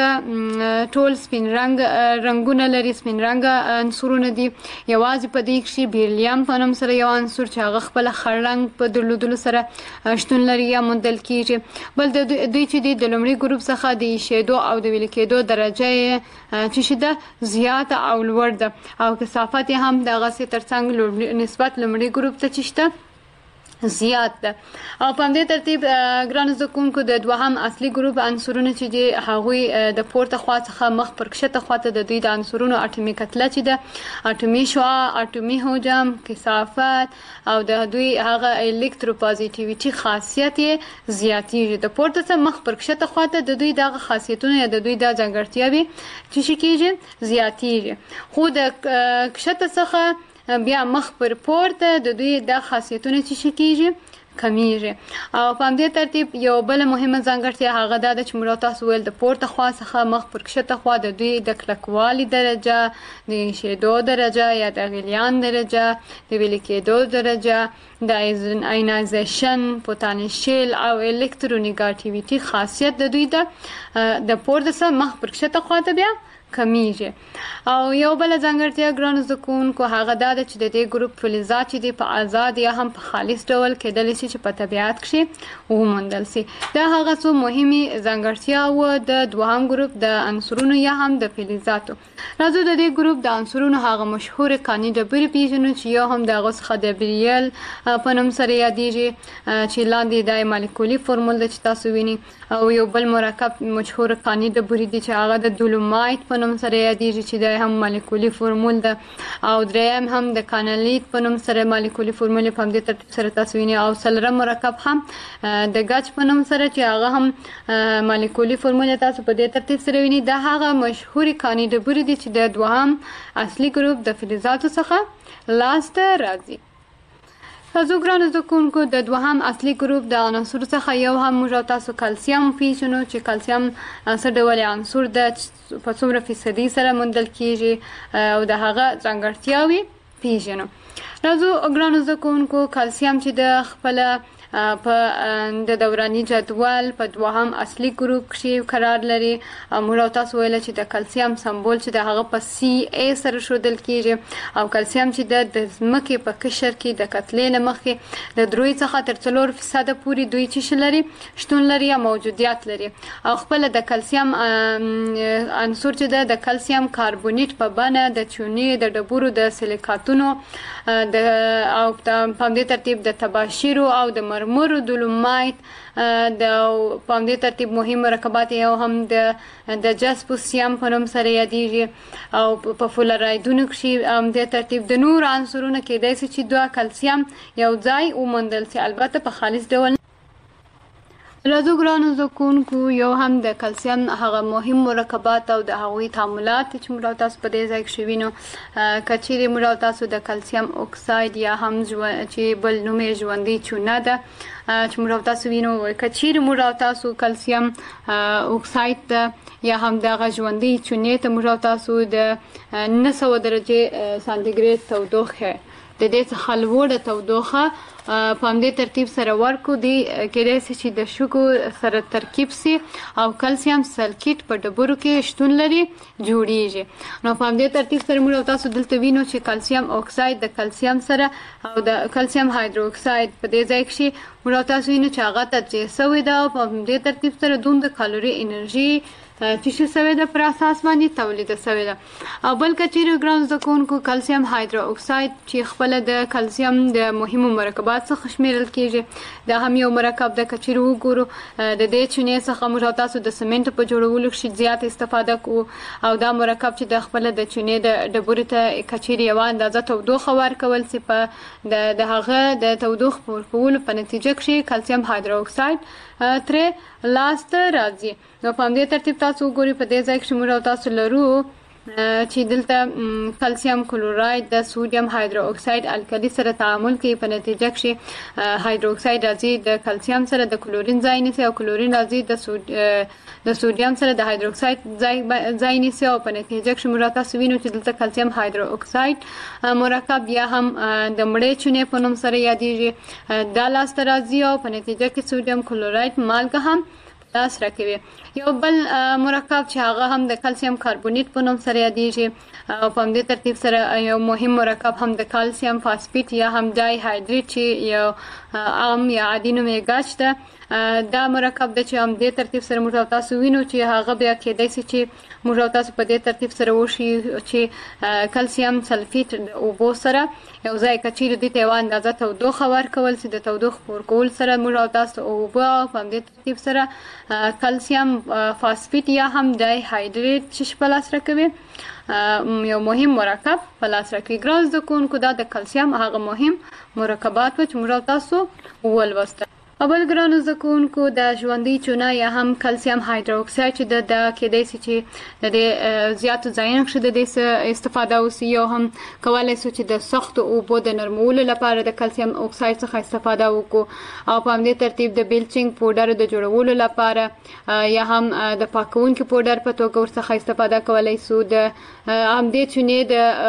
رنګ رنگونه لري. سپین رنګ عنصرونه دي. یوازې په دې کې بیریلیم په نوم سره یو عنصر چې هغه خپل خړ رنګ په درلودلو سره شتون لري یا موندل کېږي. بل دوی چې دي د لومړي ګروپ څخه د ایشېدو او د ویلې کېدو درجه چې ده زیاته او لوړ ده او کثافت هم دغسې ترڅنګ نسبت لومړي ګروپ ته چې شته زیات ده. او په همدې ترتیب ګرانو زده کوونکو د دوهم اصلي ګروپ عنصرونه چې دي هغوی د پورته خوا څخه مخ پر کښته خواته د دوی د عنصرونو اټومي کتله چې ده اټومي شعاع اټومي حجم کثافت او د دوی هغه الکتروپازیټیویټي خاصیت یې زیاتېږي. د پورته څخه مخ پر کښته خواته د دوی دغه خاصیتونه یا د دوی د ځانګړتیاوې چې کېږي زیاتېږي خو د کښته څخه بیا مخ پر پورته د دوی د خاصیتونه چې کېږي کمیږي. او په همدې ترتیب یو بل مهمه ځانګړتیا هغه دا ده چې موږ تاسو ویل د پورته خوا څخه مخ پر کښته خوا د دوی د کلکوالي درجه د ایشېدو درجه یا د غلیان درجه د ویلې کېدو درجه د آینایزیشن پوتانشیل او الکترونیګاټیویټي خاصیت د دوی د پورته څخه مخ پر کښته خوا ته بیا کمیږي. او یو بل ځانګړتیا ګران زکونکو هغه دا ده چې د دې ګروپ فلزات چې د په آزاد یا هم په خالص ډول کېدلی شي چې په طبیعت کې وموندل شي. دا هغه څو مهمه ځانګړتیا و د دوهم ګروپ د عنصرونو یا هم د فلزاتو. راځو د دې ګروپ د عنصرونو هغه مشهور کاني ډبرې پیژنو چې یو هم د هغه څخه د بریل په نوم سره یادېږي چې لاندې د مالیکولي فورمول د چې تاسو ویني، او یو بل مرکب مشهور کاني ډبرې دي چې هغه د دولومایت په نوم سره یادېږي چې د هم مالیکولي فورمول ده، او دریم هم د کانالیت په نوم سره مالیکولي فورمول په همدې ترتیب سره تاسو ویني، او څلورم مرکب هم د ګچ په نوم سره چې هغه هم مالیکولي فورمول تاسو په دې ترتیب سره ویني. دا هغه مشهور کاني ډبرې دي چې د دوهم اصلي ګروپ د فلزاتو څخه لاسته راځي. تاسو ګرانو زکونکو د دوهم اصلي ګروپ د عناصرو څخه یو هم موږ تاسو کلسیم پیژنو چې کلسیم څه ډول عنصر ده په څومره فیصدي سره موندل کیږي او د هغه ځانګړتیاوې پیژنو. راځو ګرانو زکونکو کلسیم چې د خپل په د دوراني جدول په دوهم اصلي ګروپ کې قرار لري. موږ تاسو ویل چې د کلسیم سمبول چې د هغه په CA سره شودل کیږي، او کلسیم چې د ځمکې په قشر کې د کتلې مخکې د 3 څخه تر 4% پورې دوی چې لري شتون لري یا موجودیت لري، او خپل د کلسیم عنصر چې د کلسیم کاربونیت په بڼه د چونې د ډبرو د سیلیکاتونو د او په دې ترتیب د تباشیرو او د مرمرو دولومایت د په دې ترتیب مهم مرکبات یو هم د جاسپوسیم په نوم سره یادېږي، او په فلورایدونو کې هم د ترتیب د نور عنصرونو کې د چې دوه کلسیم یو ځای وموندل شي، البته په خالص ډول. راځو ګرانو زکونکو یو هم د کلسیم هغه مهم مرکبات او د هغوی تعاملات چې موږ تاسو په دې ځای کې شوینو کچېرې موږ تاسو د کلسیم اکساید یا هم چې بل نوم یې ژوندۍ چونه ده چې موږ تاسو وینو کچېرې موږ تاسو کلسیم اکساید ده یا هم دغه ژوندۍ چونې ته موږ تاسو د 900 درجه سانتیګریډ تودوخه د دې څخه لوړه تودوخه په همدې ترتیب سره ورکو دی کېدای شي چې د شګو سره ترکیب سي او کلسیم سلکیټ په ډبرو کې شتون لري جوړیږي. نو په همدې ترتیب سره موږ تاسو دلته وینو چې کلسیم اکساید د کلسیم سره او د کلسیم هایدروکساید په دې ځای کې موږ تاسو وینو چې هغه تجزیه شوی ده او په همدې ترتیب سره دومره کالوري انرژي چې شوی ده پر اساس باندې تولید شوی ده. او بل کچېرې ګران زکونکو کلسیم هایدروکساید چې خپل د کلسیم د مهمو مرکبات څخه شمیرل کیږي، دا هم یو مرکب د کچېرې وګورو د دې چونې څخه موږ تاسو د سمنټ په جوړولو کې زیات استفاده کوو، او دا مرکب چې د خپل د چونې د ډبرې ته کچېرې یو اندازه تودوخه ورکول سي په د هغه د تودوخه ورکولو په نتیجه کې کلسیم هایدروکساید ترې لاسته راځي. نو په همدې ترتیب تاسو وګورئ په دې ځای کې موږ تاسو لرو چې دلته کلسیم کلوراید د سودیم هایدروکساید الکلی سره تعامل کوي، په نتیجه کې هایدروکساید راځي د کلسیم سره د کلورین ځای نیسي او کلورین راځي د سودیم سره د هایدروکساید ځای نیسي، او په نتیجه کې موږ تاسو وینو چې دلته کلسیم هایدروکساید مرکب یا هم د مړې چونې په نوم سره یادېږي دا لاسته راځي، او په نتیجه کې سودیم کلوراید مالګه هم لاس راکوي. یو بل مرکب چې هغه هم د کلسیم کاربونیت په نوم سره یادېږي، او په همدې ترتیب سره یو مهم مرکب هم د کلسیم فاسفیت یا هم ډای هایدریت چې یو عام یا عادي نوم یې ګچ ده، دا مرکب د چې هم دې ترتیب سره موږ تاسو وینو چې هغه بیا کېدای شي چې موږ تاسو په دې ترتیب سره وشي چې کلسیم سلفیت د اوبو سره یو ځای کچېرې دې ته یو اندازه تودوخه ورکول شي، د تودوخې ورکول سره موږ تاسو اوبه په همدې ترتیب سره کلسیم فاسفیت یا هم ډای هایدریت چې په لاس راکوي یو مهم مرکب په لاس راکوي. ګران زکونکو دا د کلسیم هغه مهم مرکبات چې موږ تاسو ولوستل. اول ګرانو زکونکو د ژوندۍ چونه یا هم کلسیم هایدروکساید چې د کېدای شي چې د زیاتو ځایونو کې د دې استفاده وشي، یو هم کولای شو چې د سختو اوبو د نرمولو لپاره د کلسیم اکساید څخه استفاده وکړو، او په همدې ترتیب د بلیچینګ پوډر د جوړولو لپاره یا هم د پاکونکي پوډر په توګه ورڅخه استفاده کولای شو. د همدې چونې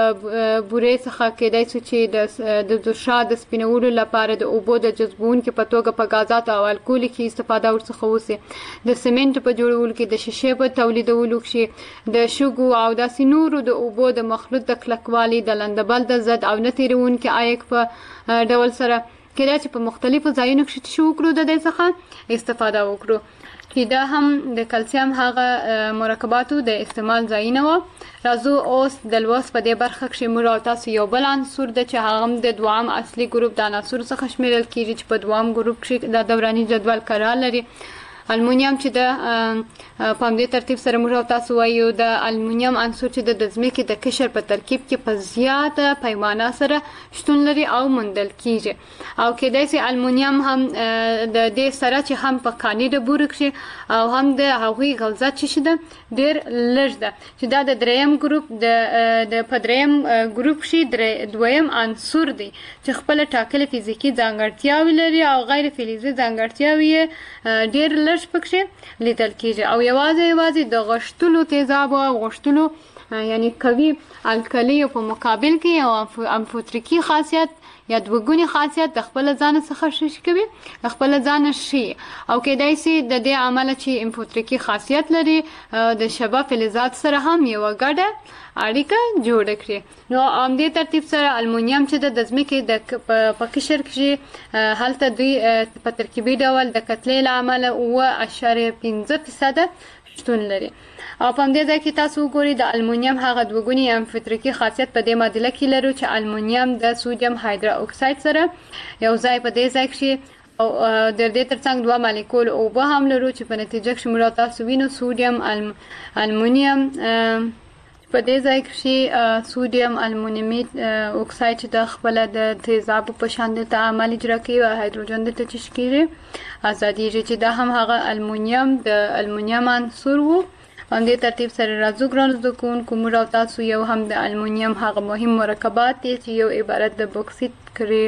د بورې څخه کېدای شي چې د دوشا د سپینولو لپاره د اوبو د جذبونکي په توګه په غازات او الکول کې استفاده ورڅخه وسی د سیمنټ په جوړولو کې د شیشې په تولیدولو کې د شګو او د سینورو د اوبو د مخلوط د کلکوالي د لندبل د زد او نتیرون کې آیک په ډول سره کله چې په مختلفو ځایونو کې شو کړو د دې څخه استفاده وکړو چې دا هم د کلسیم هغه مرکباتو د استعمال ځای نه و. راځو اوس د لوست په دې برخه کې موږ او تاسو یو بل عنصر د چې هغه د دوام اصلي ګروپ د عناصر څخه شمیرل کیږي چې په دوام ګروپ کې د دوراني جدول قرار لري. المونیم چې د په دې ترتیب سره موږ او تاسو وایو د المونیم عنصر چې د ځمکې د قشر په ترکیب کې په زیاته پیمانه سره شتون لري او موندل کیږي او کېدای شي المونیم هم د دې سره چې هم په کاني د بورک شي او هم د هغوی غلظت چې شته ډېر لږ ده چې دا د دریم ګروپ د په دریم ګروپ شي دویم عنصر دی چې خپل ټاکلې فزیکی ځانګړتیاوې لري او غیر فلزي ځانګړتیاوې ډېر لږ پکې لیدل کیږي او یوازې د غشتلو تیزاب او غشتلو یعنی قوي الکلی په مقابل کې او امفوتریکی خاصیت یا دوګونی خاصیت د خپل ځان څخه شش کوي خپل ځان شي او کېدای شي د دې عمل چې امفوتریکی خاصیت لري د شبه فلزات سره هم یو ګډه اړیکه جوړ کړي. نو ام دې ترتیب سره المونیم چې د ځمکې د په قشر کې هلته دوی په ترکیبي ډول د کتلې عمل او 0.5% شتون لري او په دې ځای کې تاسو وګورئ د المونیم هغه دوګونی امفوتریکی خاصیت په دې معادله کې لري چې المونیم د سوډیم هایدرو اکساید سره یو ځای په دې ځای کې او د دې ترڅنګ دوه مالیکول او به هم لرو چې په نتیجه کې موږ تاسو وینو سوډیم المونیم په دې ځای کې سوډیم المونیمیت اکساید چې د خپل د تیزاب په شان د تعامل اجرا کوي او هایدروجن د تشکیل ازادي چې دا هم هغه المونیم د المونیم عنصر وو. په دې ترتیب سره راځو ګرانو زده کوونکو موږ او تاسو یو هم د المونیم هغه مهم مرکبات دي چې یو عبارت د بوکسیت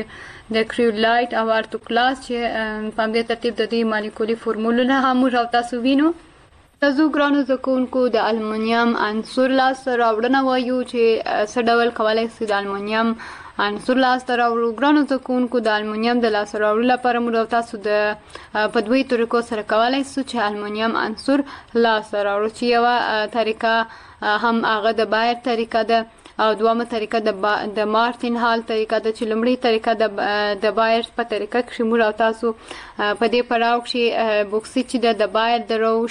د کریولایت او ارتوکلاس چې په دې ترتیب د دې مالیکولي فورمولونه هم موږ او تاسو وینو. تاسو ګرانو زده کوونکو د المونیم عنصر لاسته راوړنه وایو چې څه ډول کولای شي د المونیم عنصر لاسته راوړو. ګرانو زده کوونکو د المونیم د لاسته راوړلو لپاره موږ تاسو د په دوی طریقو سره کولای شو چې المونیم عنصر لاسته راوړو چې یو طریقه هم هغه د بایر طریقه ده او دوامه طریقه د مارتین هال طریقه ده چې لومړی طریقه د بایر په طریقه کې موږ تاسو په دې پړاو کې بوکسیت چې د بایر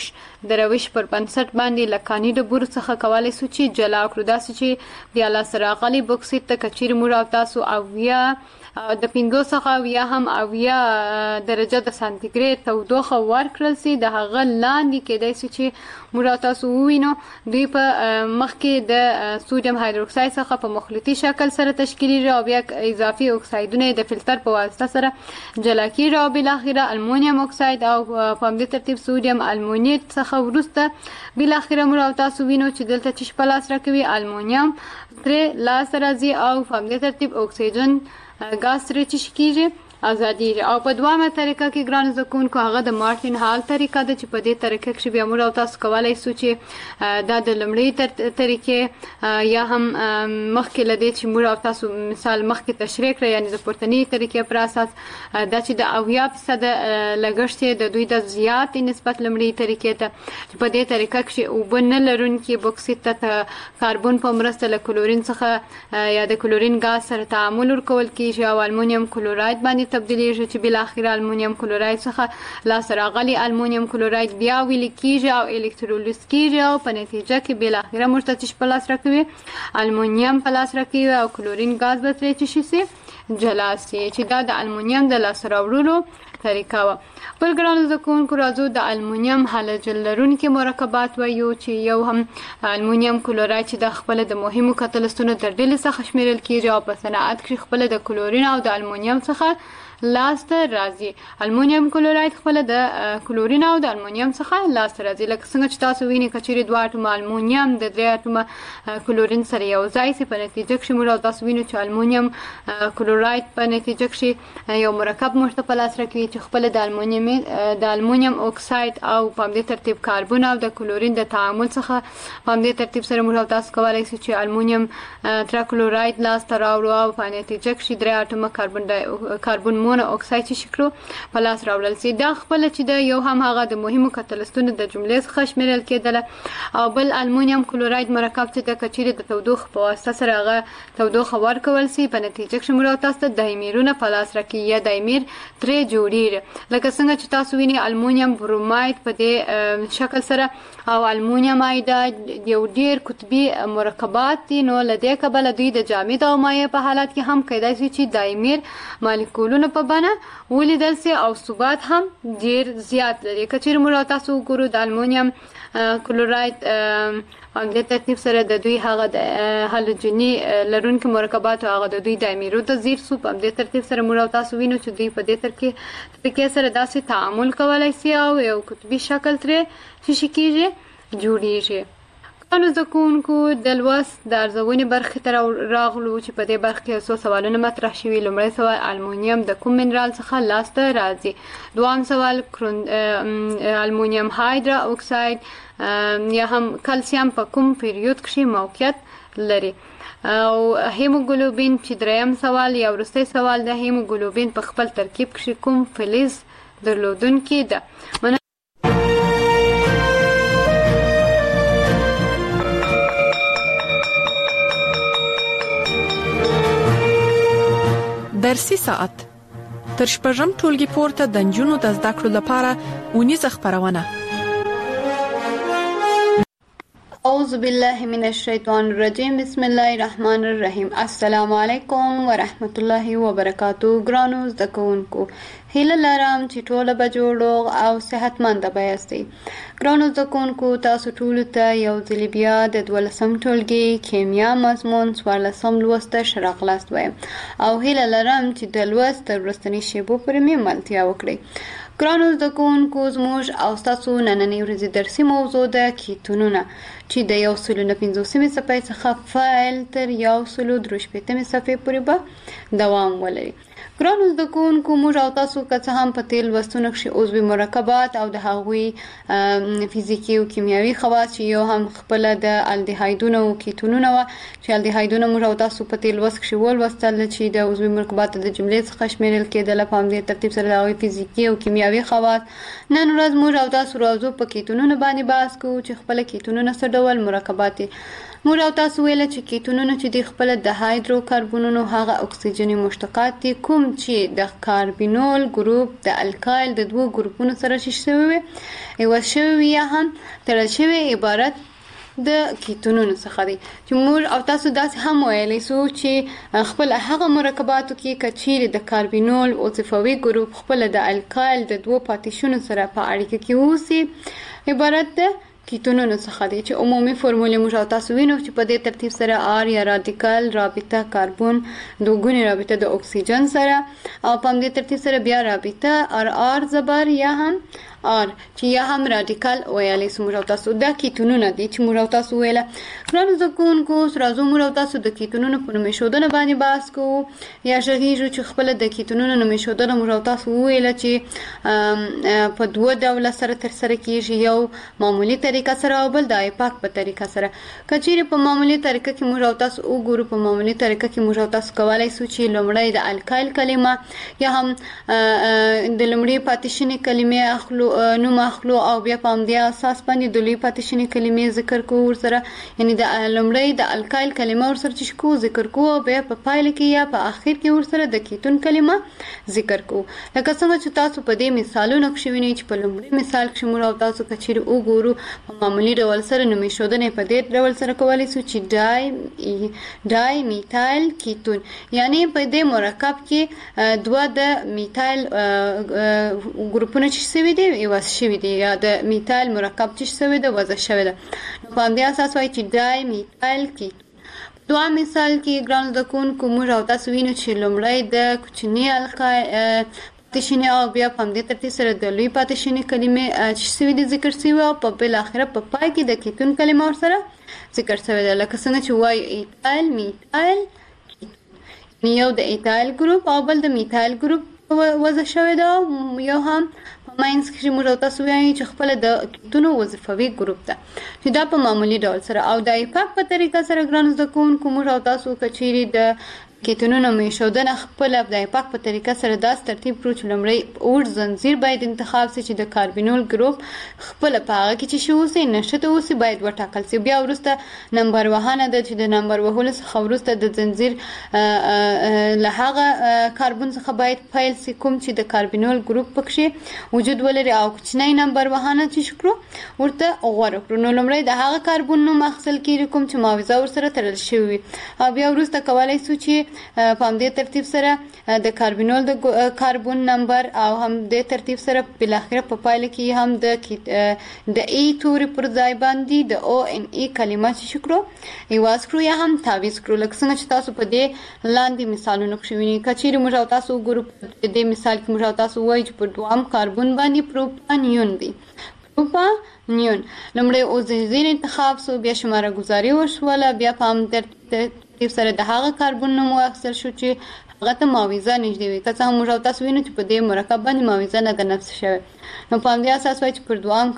د روش پر بنسټ باندې لکانی د بور څخه کولای شو چې جلا کړو داسې چې د لاسته راغلي بوکسیت ته کچیر موږ تاسو او یا د 5 څخه یا هم 80 درجه د سانتیګریډ تودوخه ورکړل سي د هغه لاندې کېدای شي چې موږ تاسو وینو دوی په مخ کې د سوډیم هایدروکساید څخه په مخلوطي شکل سره تشکیلي او بیا اضافي اکسایدونه د فلټر په واسطه سره جلا کیږي او بل اخره المونیم اکساید او په دې ترتیب سوډیم المونیټ څخه ورسته بل اخره موږ تاسو وینو چې دلته چې په لاس راکوي المونیم تر لاس راځي او په دې ترتیب اکسیجن غاز سره چشکیږي ازادي او په دوامه طریقه کې ګران زکونکو هغه د مارتین هال طریقه ده چې په دې طریقه کې بیا موږ تاسو کولای شو چې دا د لمړی طریقې یا هم مخکې لدی چې موږ تاسو مثال مخکې تشریح کړی یعنی د پورتنی طریقې پر اساس دا چې د 80% لګښت د دوی د زیات نسبت لمړی طریقې ته چې په دې طریقه کې او بن لرونکي بوکسیت ته کاربن په مرسته له کلورین څخه یا د کلورین غاز سره تعامل ورکول کیږي او المونیم کلوراید باندې تبدیلیږي چې بل اخر المونیم کلوراید څخه لاس راغلي المونیم کلوراید بیا ویل کیږي او الکترولیز کیږي او په نتیجه کې بل اخر مرتبط په لاس راکوي المونیم په لاس راکوي او کلورین غاز به ترې شي جلا سي چې دا د المونیم د لاس راوړلو طریقه و. بل ګرانو زکونکو راځو د المونیم هالوجن لرونکي مرکبات وایو چې یو هم المونیم کلوراید چې د خپل د مهمو کتلستونو تر ډلې څخه شمیرل کیږي او په صنعت کې خپل د کلورین او د المونیم څخه لاسته راځي. المونیم کلوراید خپل د کلورین او د المونیم څخه لاسته راځي لکه څنګه چې تاسو وینئ کچېرې دوه اټومه المونیم د درې اټومه کلورین سره یو ځای شي په نتیجه کې موږ تاسو وینو چې المونیم کلوراید په نتیجه کې یو مرکب مرته په لاس راکوي چې خپل د المونیم اکساید او په دې ترتیب کاربن او د کلورین د تعامل څخه په دې ترتیب سره موږ تاسو کولای شو چې المونیم ترا کلوراید لاسته راوړو او په نتیجه کې درې اټومه کاربن امونو اکساید شکلو په لاس راوړل سي. دا خپل چې د یو هم هغه د مهمو کتلستونو د جملې څخه شمیرل کېدل او بل المونیم کلوراید مرکب چې د کچيري د تودوخه په واسطه سره هغه تودوخه ورکول سي په نتیجه کې موږ تاسو ته دایمیرونه په لاس راکې یا دایمیر ترې جوړیږي لکه څنګه چې تاسو ویني المونیم بروماید په دې شکل سره او المونیم آیوداید یو ډیر قطبي مرکبات دي نو لدې کبل دوی د جامد او مایع په حالت کې هم کېدای شي چې دایمیر مالیکولونه په بڼه ولیدل سي او ثبات هم ډیر زیات لري. کچېر موږ تاسو ګورو د المونیم کلوراید د ترتیب سره د دوی هغه د هالوجني لرونکو مرکبات او هغه د دوی دایمیرو د زیر سو په دې ترتیب سره موږ تاسو وینو چې دوی په دې طریقې سره داسې تعامل کولای شي او یو قطبي شکل ترې چې کیږي جوړیږي. قانون زکونکو د لوست د ارزونې برخې ته راغلو چې په دې برخه کې څو سوالونه مطرح شوي. لومړی سوال المونیم د کوم منرال څخه لاسته راځي؟ دوام سوال المونیم هایدرا اکساید یا هم کلسیم په کوم پیریود کې موقعیت لري؟ او هیموګلوبین چې دریم سوال یا وروستی سوال د هیموګلوبین په خپل ترکیب کې کوم فلز درلودونکی ده؟ درسي ساعت تر شپږم ټولګي پورته د نجونو د زده کړو لپاره ونیزه خبرونه. اعوذ بالله من الشیطان الرجیم بسم الله الرحمن الرحیم. السلام علیکم ورحمت الله وبرکاتو. ګرانو زده کوونکو هیله لرم چې ټول به جوړ او صحتمند به یاستئ. ګرانو زده کوونکو تاسو ټول ته یو ځل بیا د 12م ټولګي کیمیا مضمون 14م لوست شراغلاست وایم او هیله لرم چې د لوست تر وروستنۍ شیبو پورې مې ملتیا وکړئ. ګرانو زده کوونکو زموږ او ستاسو نننۍ ورځې درسي موضوع ده کیتونونه چې د 150 صفحې څخه فایل تر 130 صفحې پورې به دوام ولري. ګرانو زده کوونکو موږ او تاسو که څه هم په تېر لوستونو کښې عضوي مرکبات او د هغوی فزیکي او کیمیاوي خواص چې یو هم خپله د الډیهایدونو او کیتونونه وه چې الډیهایدونه موږ او تاسو په تېر لوست کښې ولوستل چې د عضوي مرکباتو د جملې څخه شمیرل کېدله په همدې ترتیب سره د هغوی فزیکي او کیمیاوي خواص. نن ورځ موږ او تاسو راځو په کیتونونو باندې بحث کوو چې خپله کیتونونه څه ډول مرکبات دي. موږ او تاسو ویل چې کیتونونه چې د خپل د هایدرو کاربونونو هغه اکسیجني مشتقات دي کوم چې د کاربینول ګروپ د الکایل د دوه ګروپونو سره شوي وي ایوه شوي یا هم تړل شوي عبارت د کیتونونو څخه دي چې موږ او تاسو داسې هم ویلی سو چې خپل هغه مرکباتو کې که چیرې د کاربینول عضوي ګروپ خپل د الکایل د دوه پاتیشونو سره په اړیکه کې اوسي عبارت ده کیتونونو څخه دي چې عمومي فرمولې موږ او تاسو وینو چې په دې ترتیب سره آر یا رادیکال رابطه کاربن دوګونی رابطه د اکسیجن سره او په دې ترتیب سره بیا رابطه آر زبر یا هم آر چې یا هم رادیکال ویلې موږ او تاسو دا کیتونونه دي چې موږ او تاسو ویله. ګرانو زده کوونکو راځو موږ او تاسو د کیتونونو په نومېښودنه باندې بحث کوو یا غږیږو چې خپله د کیتونونو نومېښودنه موږ او تاسو وویله چې په دوه ډوله سره ترسره کېږي یو معمولي طریقه سره او بل د ایپاک په طریقه سره. که چیرې په معمولي طریقه کې موږ او تاسو وګورو په معمولي طریقه کې موږ او تاسو کولی سو چې لومړی د الکایل کلمه یا هم د لومړۍ پاتې کلمې اخلو نوم اخلو او بیا په همدې اساس باندې د لوی پاتې شوې کلمې ذکر کوو ورسره یعنې د لومړی د الکایل کلمه ورسره چې کوو ذکر کوو او بیا په پایله کې یا په اخر کې ورسره د کیتون کلمه ذکر کوو. لکه څنګه چې تاسو په دې مثالونو کښې وینئ چې په لومړي مثال کښې موږ او تاسو که چیرې وګورو په معمولي ډول سره نومېښودنه په دې ډول سره کولی سو چې ډای میتایل کیتون یعنې په دې مرکب کې دوه د میتایل ګروپونه چې شوي دي وضع شوي دي یا د میتایل مرکب چې شوی ده وضع شوی ده نو په همدې اساس وایي چې ډای میتایل کیتون. دوه مثال کې ګرانو زده کوونکو موږ او تاسو وینو چې لومړی د کوچني الکایل پاتې او بیا په همدې ترتیب سره د لوی پاتې شوې کلمې چې شوي دي ذکر شوي او په بالاخره په پای کې د کیتون کلمه ورسره ذکر شوې ده. لکه څنګه چې وایو ایتایل میتایل یو د ایتایل ګروپ او بل د میتایل ګروپ وضع شوی ده یو هم په ماینس کې موږ تاسو وایو چې خپل د کیتونو وظیفوي ګروپ ده چې دا په معمولی ډول سره او د ایپاک په طریقه سره ګران زده کوونکو موږ تاسو کچيري د کیتونونو میشودنه خپل د پاک په طریقه سره داس ترتیب کړو چې لمړی اور زنجیر باید انتخاب شي چې د کاربینول ګروپ خپل په هغه کې چې شو سي نشته اوسي باید وټاکل شي. بیا ورسته نمبر وهانه د چې د نمبر وهلو څخه ورسته د زنجیر له هغه کاربن څخه باید فایل سي کوم چې د کاربینول ګروپ پکې وجود ولري او کوچنی نمبر وهانه چې شکرو ورته غوړ کړو. نو لمړی د هغه کاربن نوم اخیستل کیږي کوم چې معاوضه ورسره تړل شوی او بیا ورسته کولای شو چې په همدې ترتیب سره د کاربینول د کاربن نمبر او هم د ترتیب سره بل اخر په پایله کې هم د ای توري پر ځای باندې د او ان ای کلمه شکرو ایواز کړو یا هم تعویض کړو. لکه څنګه چې تاسو په دې لاندې مثالونه کې وینئ کچېرې موږ تاسو ګروپ د مثال کې موږ تاسو وایي چې په دوام کاربن باندې پروپانیون دی. پروپانیون لمړی اوزیزین انتخاب سو بیا شماره گذاری وشوله بیا په هم ترتیب سره د هغه کاربن نوم واخیستل شو چې هغه ته معاوضه نږدې وي. که څه هم موږ تاسو وینو چې په دې مرکب باندې معاوضه نه ده نفس شوی. نو په همدې اساس وایي چې پر دوام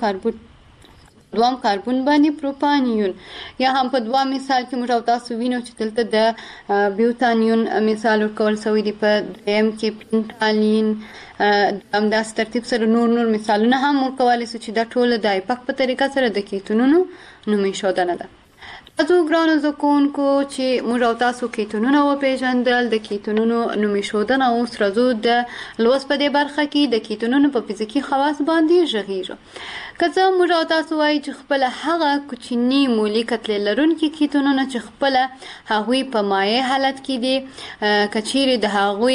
کاربن باندې پروپانیون یا هم په دوام مثال کې موږ تاسو وینو چې دلته د بیوتانیون مثال ورکول شوی دی په دریم کې پنټالین هم داس ترتیب سره نور مثالونه هم ورکولی شو چې دا ټول د ایپاک په طریقه سره د کیتونونو نومیښودنه ده. تاسو ګرانو زده کوونکو چې موږ تاسو کیتونونه وپېژندل د کیتونونو نومیښودنه اوس راځو د لوست په دې برخه کې د کیتونونو په فزیکي خواص باندې غږیږو. که څه موږ تاسو وایي چې خپل هغه کوچني مولي کتلې لرونکي کیتونونه چې خپل هغوی په مایع حالت کې دي که چیرې د هغوی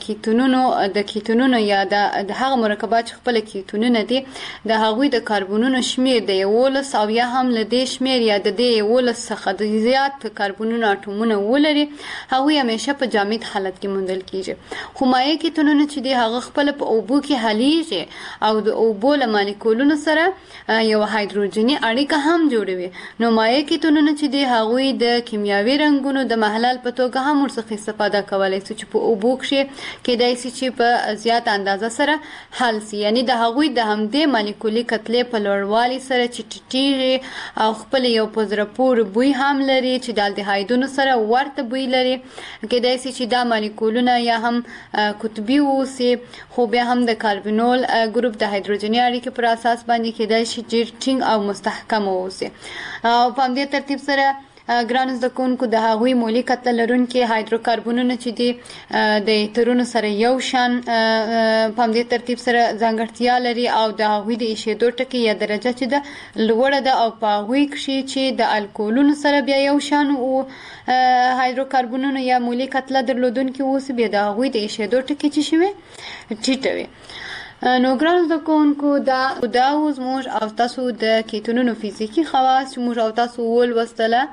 کیتونونو یا د هغه مرکبات چې خپل کیتونونه دي د هغوی د کاربونونو شمیر د 11 او یا هم له دې شمیر یا د دې 11 څخه د زیات کاربونونو اټومونه ولري هغوی همیشه په جامد حالت کې موندل کیږي. خو مایع کیتونونه چې دي هغه خپل په اوبو کې حلیږي او د اوبو له مالیکولونو سره یو هایدروجني اړیکه هم جوړوي. نو مایع کیتونونه چې دي هغوی د کیمیاوي رنګونو د محلل په توګه هم ورڅخه استفاده کولی شي چې په اوبو کې کېدای شي چې په زیات اندازه سره حل شي. یعنی د هغوی د همدې مالیکولي کتلې په لوړوالي سره چې ټیټیږي او خپل یو په زړه پورې بوی هم لري چې د الډهایدونو سره ورته بوی لري. کېدای شي چې دا مالیکولونه یا هم قطبي اوسي خو بیا هم د کاربینول ګروپ د هایدروجني اړیکې پر اساس باندې کېدای شي ډېر ټینګ او مستحکم اوسي. او په همدې ترتیب سره ګرانو زده کوونکو د هغوی مولي کتله لرونکي هایدروکاربنونه چې دي د ایترونو سره یو شان په همدې ترتیب سره ځانګړتیا لري او د هغوی د ایښېدو ټکي یا درجه چې ده لوړه ده او په هغوی کښې چې د الکولونو سره بیا یو شان هایدروکاربنونه یا مولي کتله درلودونکي اوسي بیا د هغوی د ایښېدو ټکي چې شوي ټیټه وي. نو ګرانو زده کوونکو دا اوس موږ او تاسو د کیتونونو فزیکي خواص چې موږ او تاسو ولوستله.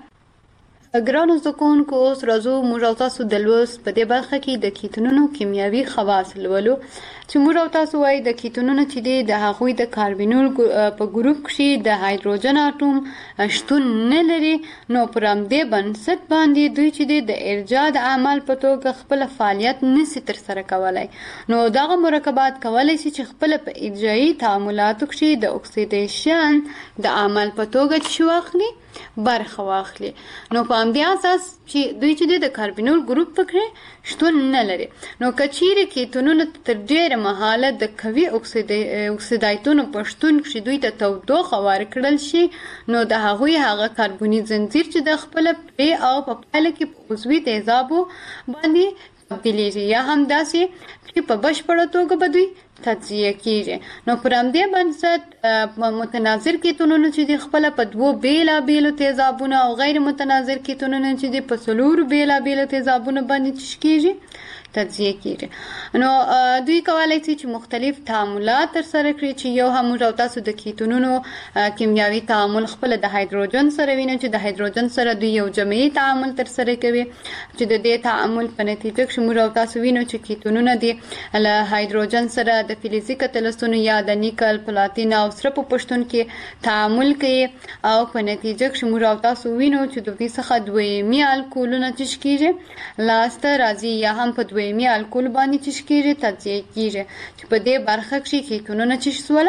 ګرانو زده کوونکو اوس راځو موږ او تاسو د لوست په دې برخه کې د کیتونونو کیمیاوي خواص لولو چې موږ او تاسو وایي د کیتونونو چې دي د هغوی د کاربینول په ګروپ کښې د هایدروجن اټوم شتون نه لري. نو پر همدې بنسټ باندې دوی چې دي د ارجاع د عمل په توګه خپل فعالیت نشي ترسره کولی. نو دغه مرکبات کولی شي چې خپل په ارجاعي تعاملاتو کښې د اکسیدیشن د عمل په توګه چې واخلي برخه واخلي. نو په همدې اساس چې دوی چې د کاربینول ګروپ پکې شتون نه لري. نو که چیرې کیتونونه تر ډېره مهاله د قوي اکسیدایتونو په شتون کښې دوی ته تودوخه ورکړل شي نو د هغوی هغه کاربوني زنځیر چې د خپله پرې او په پایله کې په عضوي تیزابو باندې تبدیلیږي یا هم داسې چې په بشپړه توګه به دوی تجزیه کیږي. نو پر همدې بنسټ متناظر کیتونونه چې دي خپله په 2 بېلابېلو تیزابونو او غیر متناظر کیتونونه چې دي په 4 بېلابېلو تیزابونو باندې څه کیږي تجزیه کیږي. نو دوی کولی شي چې مختلف تعاملات ترسره کړي چې یو هم موږ او تاسو د کیتونونو کیمیاوي تعامل خپله د هایدروجن سره وینو چې د هایدروجن سره دوی یو جمعي تعامل ترسره کوي چې د دې تعامل په نتیجه کې موږ او تاسو وینو چې کیتونونه دي له هایدروجن سره د فلزي کتلستونو یا د نیکل پلاتین او سره په پشتون کې تعامل کوي او په نتیجه کې موږ او تاسو وینو چې د دوی څخه دویمي الکولونه چې کیږي لاسته راځي یا هم په دویمي الکول باندې چې کیږي تجزیه کیږي چې په دې برخه کې کیتونونه چې سوله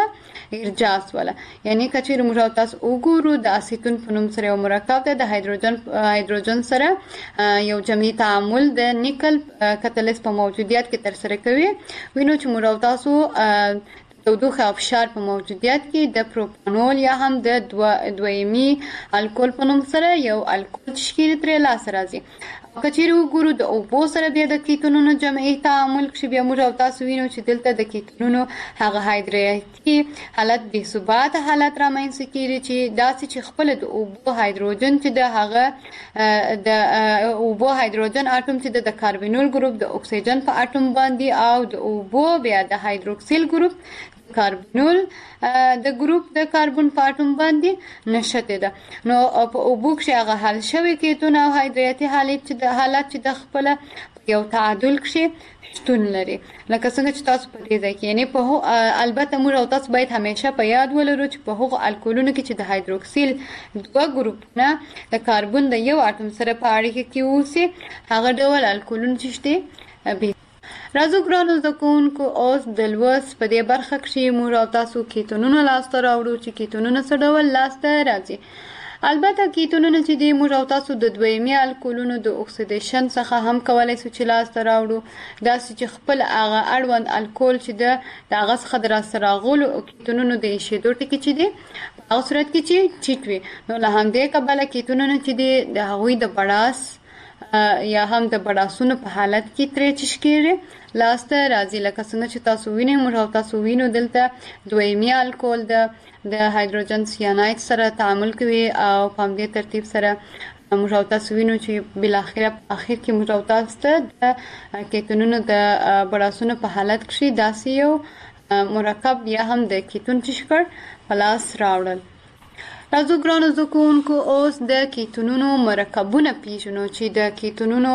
ارجاس ولا یعنی کچیر موږ تاسو وګورو د اسیتون په نوم سره یو مرکب ده د هایدروجن سره یو جمعي تعامل د نیکل کتلیس په موجودیت کې تر سره کوي وینو چې موږ تاسو تودوخه او فشار په موجودیت کې د پروپانول یا هم د دویمي الکول په نوم سره یو الکول تشکیل ترې لاس راځي کچیر وګورو د اوبو سره بیا د کیتونونو جمعي تعامل کې بیا موږ تاسو وینو چې دلته د کیتونونو هغه هایدرېټي حالت بې ثبات حالت رامنځته کیږي چې داسې چې خپل د اوبو هایدروجن چې د هغه د اوبو هایدروجن اټوم چې د کاربونیل ګروپ د اکسیجن په اټوم باندې او د اوبو بیا د هایدروکسیل ګروپ کاربونول د ګروپ د کاربن په اټوم باندې نشته ده نو په اوبو کې هغه حل شوی کیتون او هایدرېټي حالت چې د خپل یو تعادل کې شتون لري لکه څنګه چې تاسو په دې ځای کې یعنی په البته موږ تاسو باید همیشه په یاد ولرو چې په هغو الکولونو کې چې د هایدروکسیل دوه ګروپونه د کاربن د یو اټوم سره په اړیکه کې اوسي هغه ډول الکولونه چې شته راځو ګرانو زده کوونکو اوس د لوست په دې برخه کې موږ تاسو کیتونونه لاسته راوړو چې کیتونونه څه ډول لاسته راځي البته کیتونونه چې د موږ تاسو د دویمي الکولونو د اکسیدیشن څخه هم کولای شو چې لاسته راوړو دا چې خپل هغه اړوند الکول چې د هغه څخه در سره غولو کیتونونو د شیدو ټکی چې دی په صورت کې چې چټوي نو له همدې کبله کیتونونه چې د هغوی د بڑاس یا هم د بڑاسونو په حالت کې ترې چشکېږي لاسته راځي لکه څنګه چې تاسو وینئ موږ تاسو وینو دلته دویمي الکول د هایدروجن سیاناید سره تعامل کوي او په همدې ترتیب سره موږ تاسو وینو چې بل اخر کې موږ تاسو ته د کیتونونو د بڑاسونو په حالت کې داسې یو مرکب یا هم د کیتون چشکر په لاس راوړل راځو ګرانو زده کوونکو اوس د کیتونونو مرکبونه پیژنو چې د کیتونونو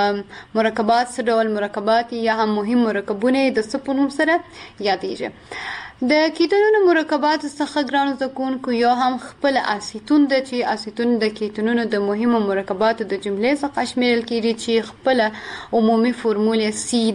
مرکبات څه ډول مرکبات یا هم مهم مرکبونه د څه په نوم سره یادېږي د کیتونونو مرکبات څخه ګرانو زده کوونکو یو هم خپل اسیتون د چې اسیتون د کیتونونو د مهمو مرکباتو د جملې څخه شمیرل کیږي چې خپل عمومي فرمول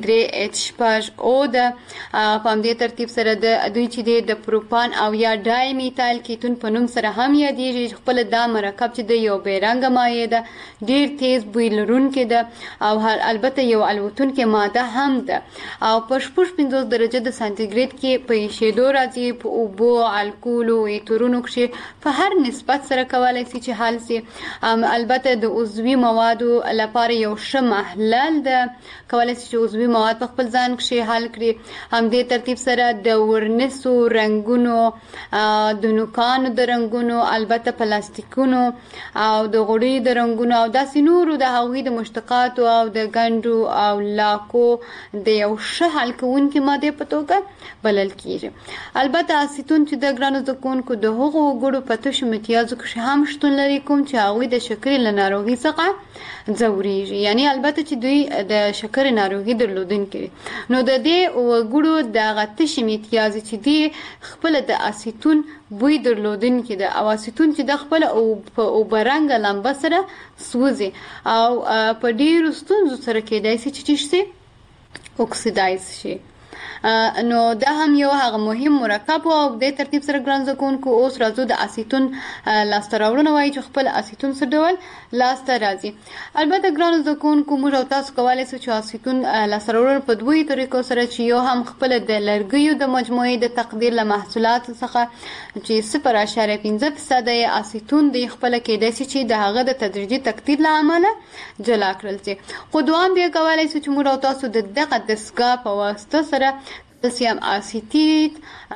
C3H5O د په همدې ترتیب سره د دوی چې د پروپان او یا ډای میتایل کیتون په نوم سره هم یادېږي خپل دا مرکب چې د یو بیرنګ مایع ده ډیر تیز بوی لرونکی ده او البته یو الوتونکې ماده هم ده او په 50 درجه د سانتیګریډ کې په دو راځي په اوبو الکول او ایترونو کې په هر نسبت سره کولای شي چې حل شي البته د عضوي موادو لپاره یو ښه محلل ده کولای شي چې عضوي مواد په خپل ځان کې حل کړي همدې ترتیب سره د ورنسو رنگونو د نوکانو د رنگونو البته پلاستیکونو او د غوړي د رنگونو او داسې نورو د هغوی د مشتقاتو او د ګنډو او لاکو د یو ښه حل کوونکې ماده په توګه بلل کیږي البته اسیتون چې د ګرانو زده کوونکو د هغو وګړو په تشو امتیازو کې هم شتون لري کوم چې هغوی د شکرې له ناروغۍ څخه ځورېږي یعنی البته چې دوی د شکرې ناروغي درلودونکي نو د دې وګړو دغه تشې امتیازې چې دی خپل د اسیتون بوی درلودونکي ده او اسیتون چې د خپل او برنګ لمبه سره سوځي او په ډیرو ستونزو سره کېدای شي چې اکسیدایز شي نو دا هم یو هغه مهم مرکب او د ترتیب سره ګران زکونکو اوس راځو د اسیتون لاسته راوړنه وایي چې خپل اسیتون څه ډول لاسته راځي البته ګران زکونکو موږ تاسو کولای شو چې اسیتون لاسته راوړل په دوه طریقو سره چې یو هم خپل د لرګیو د مجموعې د تقدیر له محصولات څخه چې 0.15% اسیتون د خپل کېدای شي چې د هغه د تدریجي تقدیر له امله جلا کړل شي خو دوام بیا کولای شو چې موږ تاسو د دغه دستګاه په واسطه سره کلسیم اسیتیت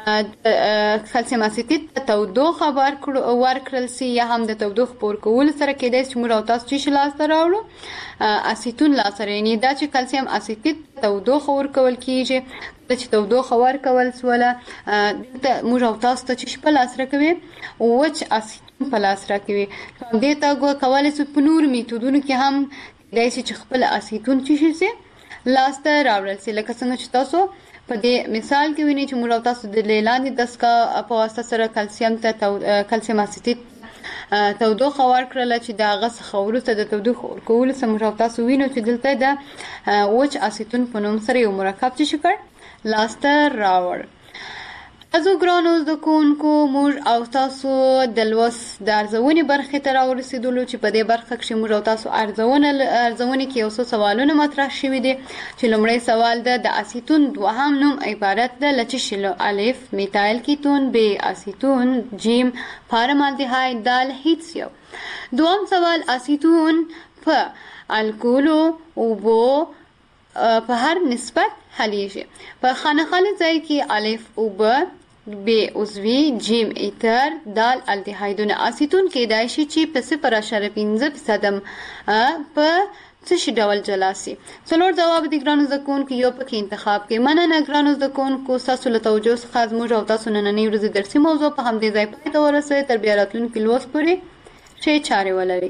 ته تودوخه ورکړل شي یا هم د تودوخې پور کول سره کېدای شي موږ تاسو چې لاسته راوړو اسیتون لاسته راځي دا چې کلسیم اسیتیت تودوخه ورکول کیږي چې تودوخه ورکول سوله موږ تاسو ته چې په لاس راکوي وچ اسیتون په لاس راکوي دې ته کولای شو په نور میتودونو کې هم کېدای شي چې خپل اسیتون چې شي لاسته راوړل شي لکه څنګه چې تاسو په دې مثال کې وینئ چې موږ تاسو د لیلاندې دستګاه په واسطه سره کلسیم اسیتیت تودوخه ورکړله چې د هغه څخه وروسته د تودوخې ورکولو څخه موږ تاسو وینو چې دلته د وچ اسیتون په نوم سره یو مرکب چې شکر لاسته راوړ تاسو ګرانو زده کوونکو موږ او تاسو د لوست د ارزونې برخې ته راورسېدلو چې په دې برخه کې موږ او تاسو ارزونې کې یو څه سوالونه مطرح شوي دي چې لومړی سوال ده د اسیتون دوهم نوم عبارت ده له څه شي له الف میتایل کیتون ب اسیتون جیم فارمالدهاید دال هیڅ یو. دوم سوال اسیتون په الکولو اوبو په هر نسبت حلیږي. په خانخاله ځای کې الف اوبه ب عضوي جیم ایتر دال الدهایدونه اسیتون کېدای شي چې په 0.5% په څه شي ډول جلا سي. څلور جواب دي ګرانو زده کوونکو یو پکې انتخاب کې. مننه ګرانو زده کوونکو ستاسو له توجه څخه زموږ او تاسو نننۍ ورځې درسي موضوع په همدې ځای پای ته ورسوي. تر بیا راتلونکي لوست پورې ښې چارې ولرئ.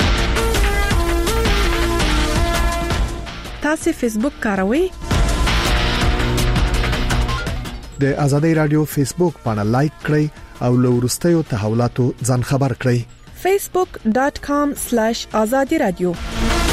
تاسو فیسبوک کاروئ؟ د آزادۍ رادیو فیسبوک باندې لایک کړئ او له وروستیو تحولاتو ځان خبر کړئ. facebook.com/azadi radio